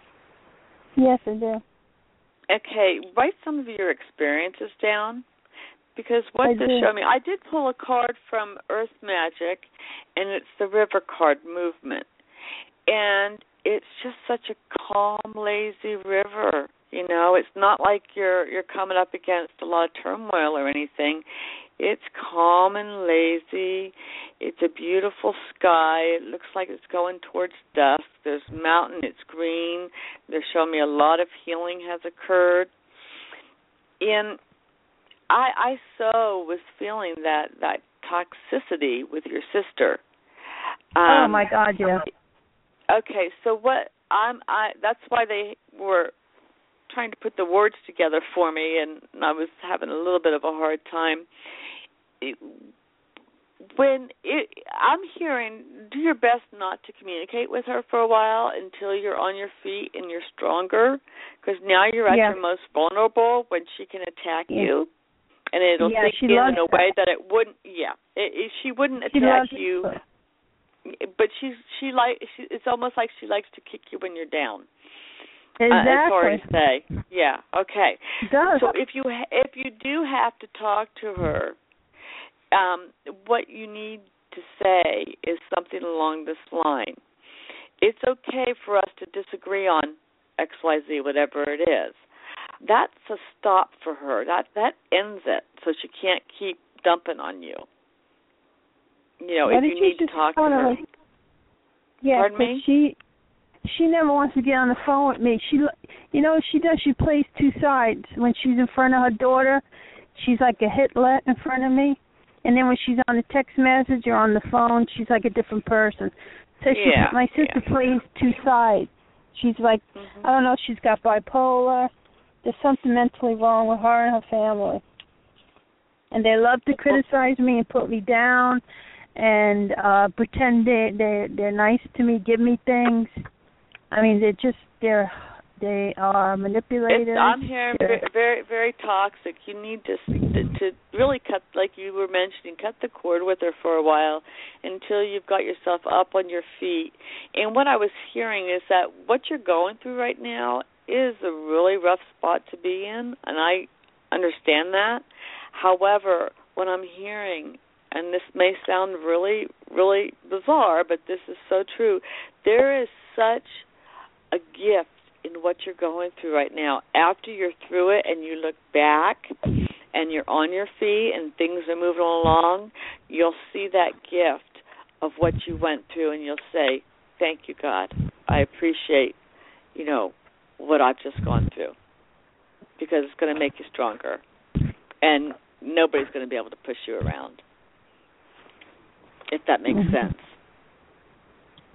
Yes, I do. Okay, write some of your experiences down, because what this showed me, I did pull a card from Earth Magic, and it's the River card movement. And it's just such a calm, lazy river. It's not like you're coming up against a lot of turmoil or anything. It's calm and lazy. It's a beautiful sky. It looks like it's going towards dusk. There's mountain. It's green. They're showing me a lot of healing has occurred. And I so was feeling that toxicity with your sister. Oh my God, yeah. Okay, so that's why they were trying to put the words together for me, and I was having a little bit of a hard time. I'm hearing, do your best not to communicate with her for a while until you're on your feet and you're stronger, because now you're at your most vulnerable when she can attack you, and it'll sink in a way that it wouldn't. She wouldn't attack you, but it's almost like she likes to kick you when you're down. Exactly. It's hard to say. Yeah. Okay. It does. So if you do have to talk to her, what you need to say is something along this line. It's okay for us to disagree on XYZ, whatever it is. That's a stop for her. That ends it, so she can't keep dumping on you. If you need to talk to her. Yeah, Pardon me? She never wants to get on the phone with me. She does. She plays 2 sides. When she's in front of her daughter, she's like a Hitler in front of me. And then when she's on the text message or on the phone, she's like a different person. So my sister plays 2 sides. She's like, I don't know, she's got bipolar. There's something mentally wrong with her and her family. And they love to criticize me and put me down and pretend they're nice to me, give me things. I mean, they are manipulators. I'm hearing very, very toxic. You need to really cut, like you were mentioning, cut the cord with her for a while until you've got yourself up on your feet. And what I was hearing is that what you're going through right now is a really rough spot to be in, and I understand that. However, what I'm hearing, and this may sound really, really bizarre, but this is so true, there is such a gift in what you're going through right now. After you're through it and you look back and you're on your feet and things are moving along, you'll see that gift of what you went through and you'll say, thank you, God. I appreciate, what I've just gone through, because it's going to make you stronger. And nobody's going to be able to push you around, if that makes sense.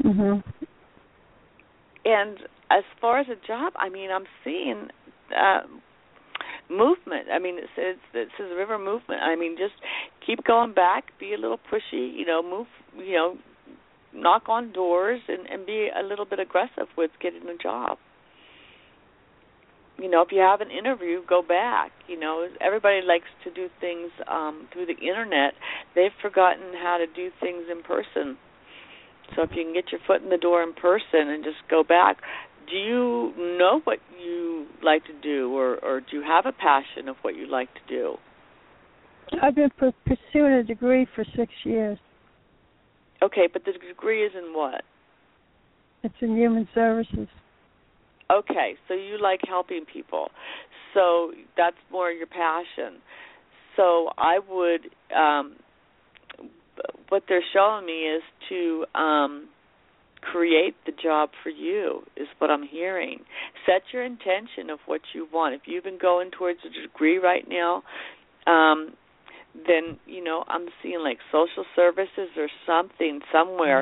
Mhm. And as far as a job, I mean, I'm seeing movement. I mean, it says river movement. I mean, just keep going back, be a little pushy, move, knock on doors and be a little bit aggressive with getting a job. If you have an interview, go back. Everybody likes to do things through the internet. They've forgotten how to do things in person. So if you can get your foot in the door in person and just go back, do you know what you like to do, or do you have a passion of what you like to do? I've been pursuing a degree for 6 years. Okay, but the degree is in what? It's in human services. Okay, so you like helping people. So that's more your passion. So I would, what they're showing me is to create the job for you, is what I'm hearing. Set your intention of what you want. If you've been going towards a degree right now, then, I'm seeing like social services or something somewhere.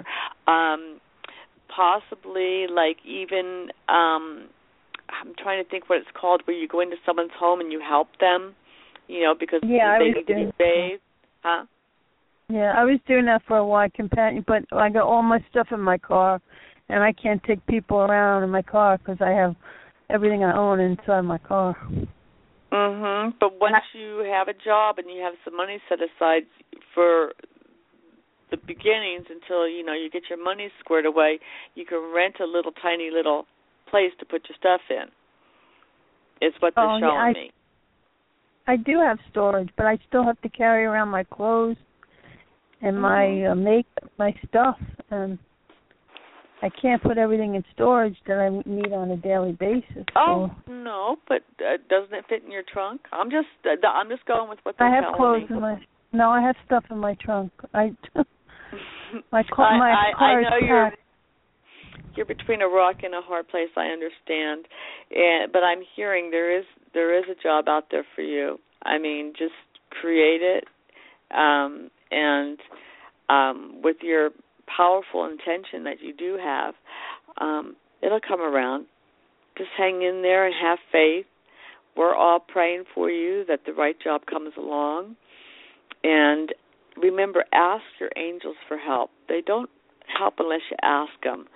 Possibly like even, I'm trying to think what it's called, where you go into someone's home and you help them, because they need to be saved. Huh? Yeah, I was doing that for a while, companion, but I got all my stuff in my car, and I can't take people around in my car because I have everything I own inside my car. Mhm. But once you have a job and you have some money set aside for the beginnings until you get your money squared away, you can rent a tiny little place to put your stuff in. Is what they're showing me. I do have storage, but I still have to carry around my clothes and my makeup, my stuff, and I can't put everything in storage that I need on a daily basis. Oh no, but doesn't it fit in your trunk? I'm just going with what they're telling me. I have clothes in my. No, I have stuff in my trunk. My car I know is packed. You're between a rock and a hard place. I understand, but I'm hearing there is a job out there for you. I mean, just create it, and with your powerful intention that you do have, it'll come around. Just hang in there and have faith. We're all praying for you that the right job comes along. And remember, ask your angels for help. They don't help unless you ask them.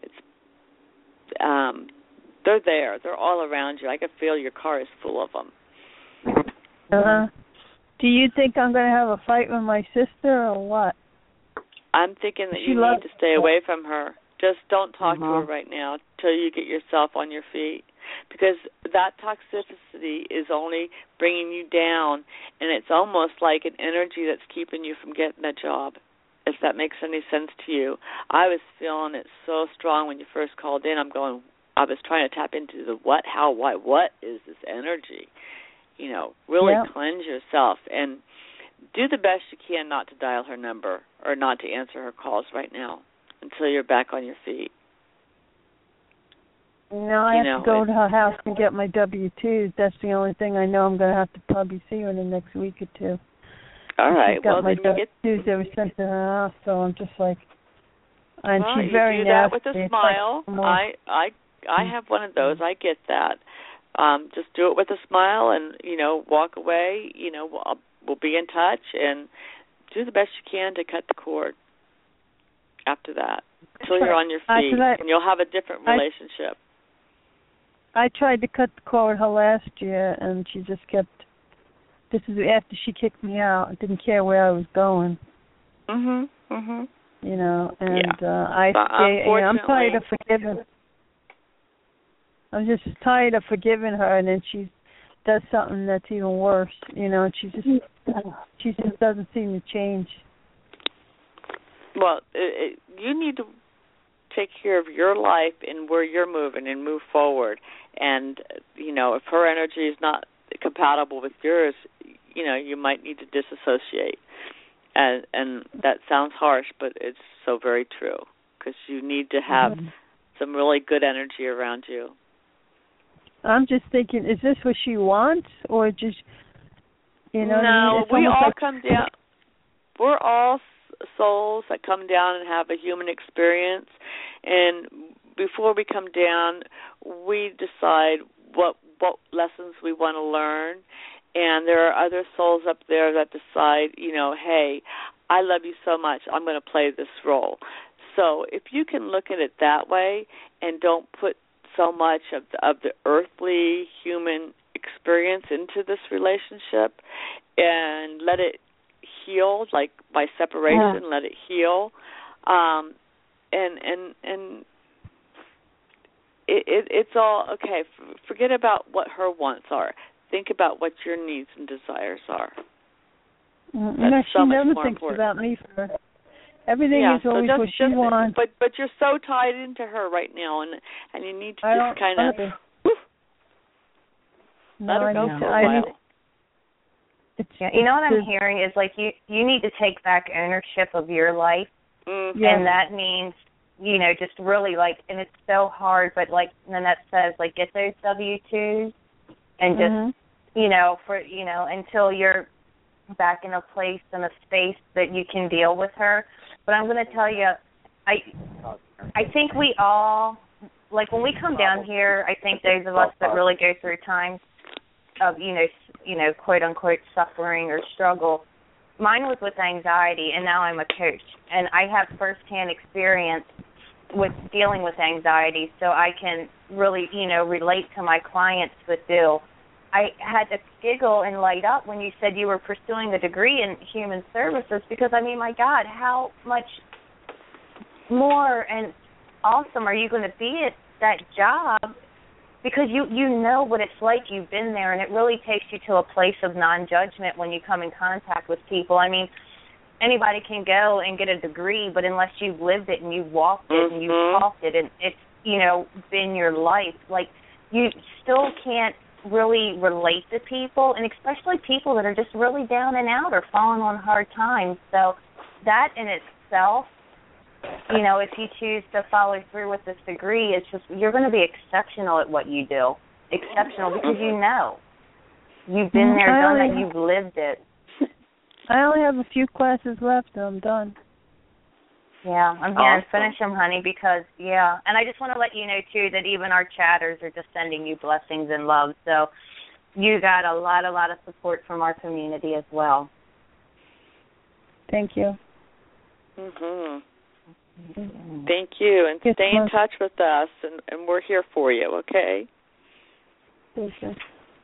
They're there. They're all around you. I can feel your car is full of them. Do you think I'm going to have a fight with my sister or what? I'm thinking that you need to stay away from her. Just don't talk to her right now till you get yourself on your feet, because that toxicity is only bringing you down, and it's almost like an energy that's keeping you from getting that job, if that makes any sense to you. I was feeling it so strong when you first called in. I was trying to tap into the what, how, why, what is this energy? Really cleanse yourself and do the best you can not to dial her number or not to answer her calls right now until you're back on your feet. No, I have to go to her house and get my W-2s. That's the only thing I know. I'm going to have to probably see her in the next week or two. All right. She's got my W-2s that were sent to her house, so I'm just like, and she's very nasty. You do that with a smile. I have one of those. I get that. Just do it with a smile and, walk away. We'll be in touch and do the best you can to cut the cord after that until you're on your feet, and you'll have a different relationship. I tried to cut the cord with her last year, and she just kept. This is after she kicked me out. I didn't care where I was going. And I'm tired of forgiving. I'm just tired of forgiving her, and then she does something that's even worse. And she just doesn't seem to change. Well, you need to take care of your life and where you're moving and move forward. And, if her energy is not compatible with yours, you might need to disassociate. And that sounds harsh, but it's so very true, because you need to have some really good energy around you. I'm just thinking, is this what she wants, or just, No, we all come down. We're all souls that come down and have a human experience, And before we come down, we decide what lessons we want to learn. And there are other souls up there that decide, hey, I love you so much, I'm going to play this role. So if you can look at it that way and don't put so much of the earthly human experience into this relationship and let it heal, like by separation, let it heal, and it's all okay. Forget about what her wants are. Think about what your needs and desires are. That's she never thinks about me for everything is always what she wants. But you're so tied into her right now, and you need to just kind of let her go for a while. You know what I'm hearing is like you need to take back ownership of your life, and that means just really and it's so hard, but like Nanette says, like get those W-2s and just until you're back in a place and a space that you can deal with her. But I'm going to tell you, I think we all, like when we come down here, I think those of us that really go through times of, quote unquote suffering or struggle. Mine was with anxiety, and now I'm a coach, and I have firsthand experience with dealing with anxiety, so I can really, relate to my clients that do. I had to giggle and light up when you said you were pursuing a degree in human services because, my God, how much more and awesome are you going to be at that job because you know what it's like. You've been there, and it really takes you to a place of non-judgment when you come in contact with people. Anybody can go and get a degree, but unless you've lived it and you've walked it and you've talked it and it's, been your life, like you still can't really relate to people, and especially people that are just really down and out or falling on hard times. So that in itself, if you choose to follow through with this degree, it's just you're going to be exceptional at what you do. Exceptional because you've been there, done that, you've lived it. I only have a few classes left, and I'm done. Yeah, I'm here to finish them, honey, because, and I just want to let you know, too, that even our chatters are just sending you blessings and love. So you got a lot of support from our community as well. Thank you. Thank you, and stay in touch with us, and we're here for you, okay? Thank you.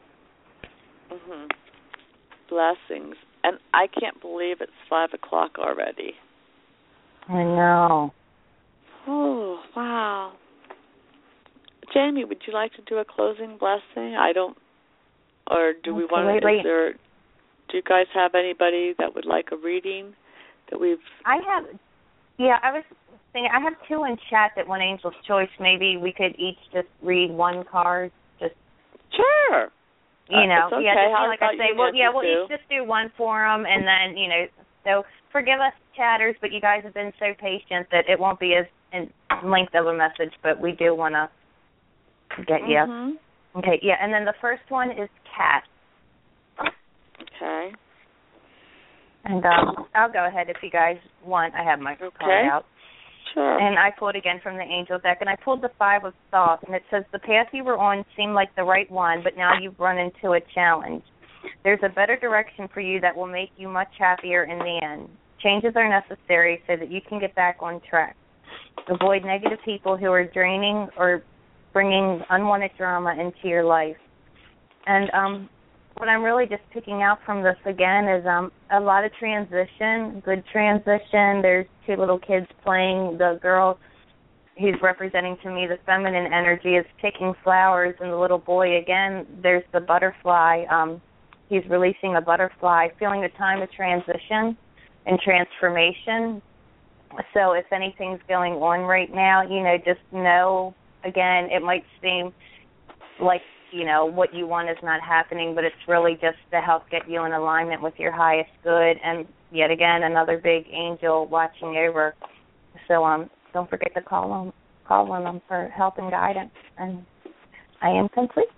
Blessings. And I can't believe it's 5 o'clock already. I know. Oh, wow. Jamie, would you like to do a closing blessing? Or do we want to, do you guys have anybody that would like a reading that we've... I was thinking, I have 2 in chat that want Angel's Choice. Maybe we could each just read one card. Sure. Okay. Like I say, we'll each just do one for them, and then, so forgive us, chatters, but you guys have been so patient that it won't be as in length of a message, but we do want to get you. Okay, and then the first one is Cat. Okay. And I'll go ahead if you guys want. I have my card out. Sure. And I pulled again from the angel deck, and I pulled the 5 of Thought, and it says, the path you were on seemed like the right one, but now you've run into a challenge. There's a better direction for you that will make you much happier in the end. Changes are necessary so that you can get back on track. Avoid negative people who are draining or bringing unwanted drama into your life. And what I'm really just picking out from this again is a lot of transition, good transition. There's 2 little kids playing. The girl who's representing to me the feminine energy is picking flowers, and the little boy, again, there's the butterfly. He's releasing a butterfly, feeling the time of transition and transformation. So if anything's going on right now, just know, again, it might seem like, what you want is not happening, but it's really just to help get you in alignment with your highest good. And yet again, another big angel watching over. So don't forget to call on them for help and guidance. And I am complete.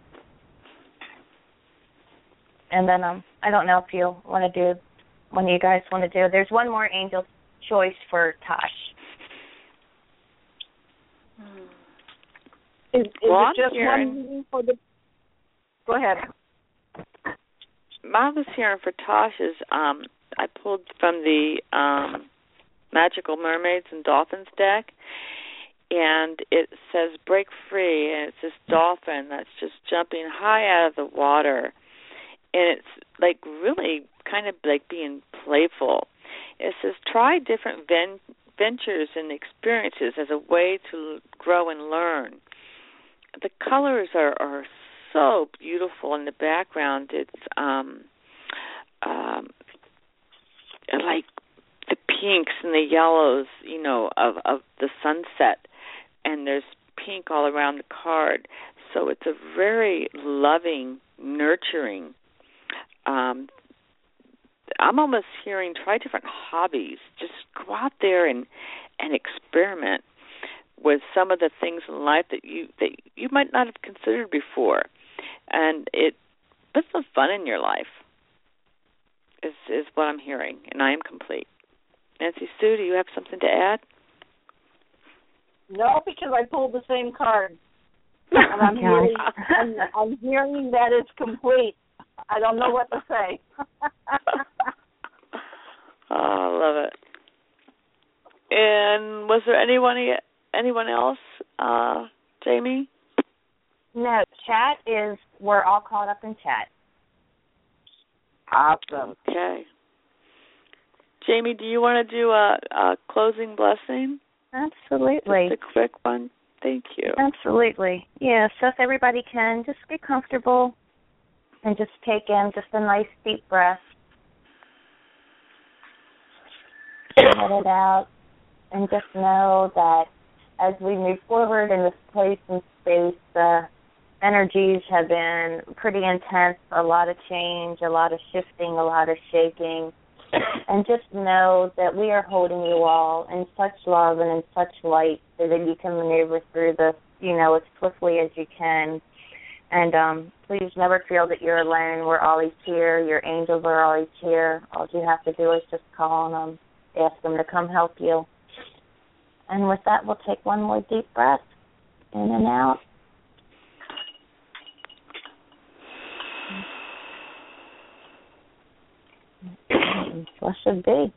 And then I don't know if you want to do, one of you guys want to do, there's one more angel choice for Tosh. Is well, it just one meeting for the... Go ahead. I was hearing for Tasha's, I pulled from the Magical Mermaids and Dolphins deck, and it says break free, and it's this dolphin that's just jumping high out of the water, and it's like really kind of like being playful. It says try different ventures and experiences as a way to grow and learn. The colors are so beautiful in the background. It's like the pinks and the yellows, you know, of the sunset, and there's pink all around the card. So it's a very loving, nurturing. I'm almost hearing try different hobbies. Just go out there and experiment with some of the things in life that you might not have considered before, and it put some fun in your life. Is what I'm hearing, and I am complete. Nancy Sue, do you have something to add? No, because I pulled the same card, and I'm hearing that it's complete. I don't know what to say. Oh, I love it. And was there anyone else, Jamie? No, we're all caught up in chat. Awesome. Okay. Jamie, do you want to do a closing blessing? Absolutely. Just a quick one. Thank you. Absolutely. Yeah, so if everybody can, just get comfortable and just take in just a nice deep breath. Let it out. And just know that as we move forward in this place and space, the energies have been pretty intense, a lot of change, a lot of shifting, a lot of shaking. And just know that we are holding you all in such love and in such light so that you can maneuver through this, you know, as swiftly as you can. And please never feel that you're alone. We're always here. Your angels are always here. All you have to do is just call on them, ask them to come help you. And with that, we'll take one more deep breath in and out. What should be?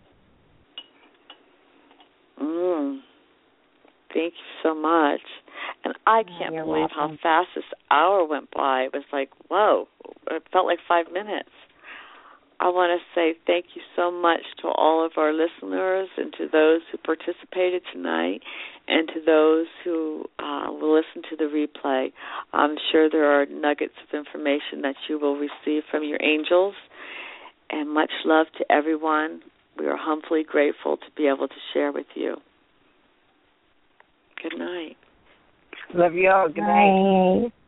Thank you so much. And I can't believe how fast this hour went by. It was like, whoa, it felt like 5 minutes. I want to say thank you so much to all of our listeners and to those who participated tonight and to those who will listen to the replay. I'm sure there are nuggets of information that you will receive from your angels. And much love to everyone. We are humbly grateful to be able to share with you. Good night. Love you all. Good night. Bye.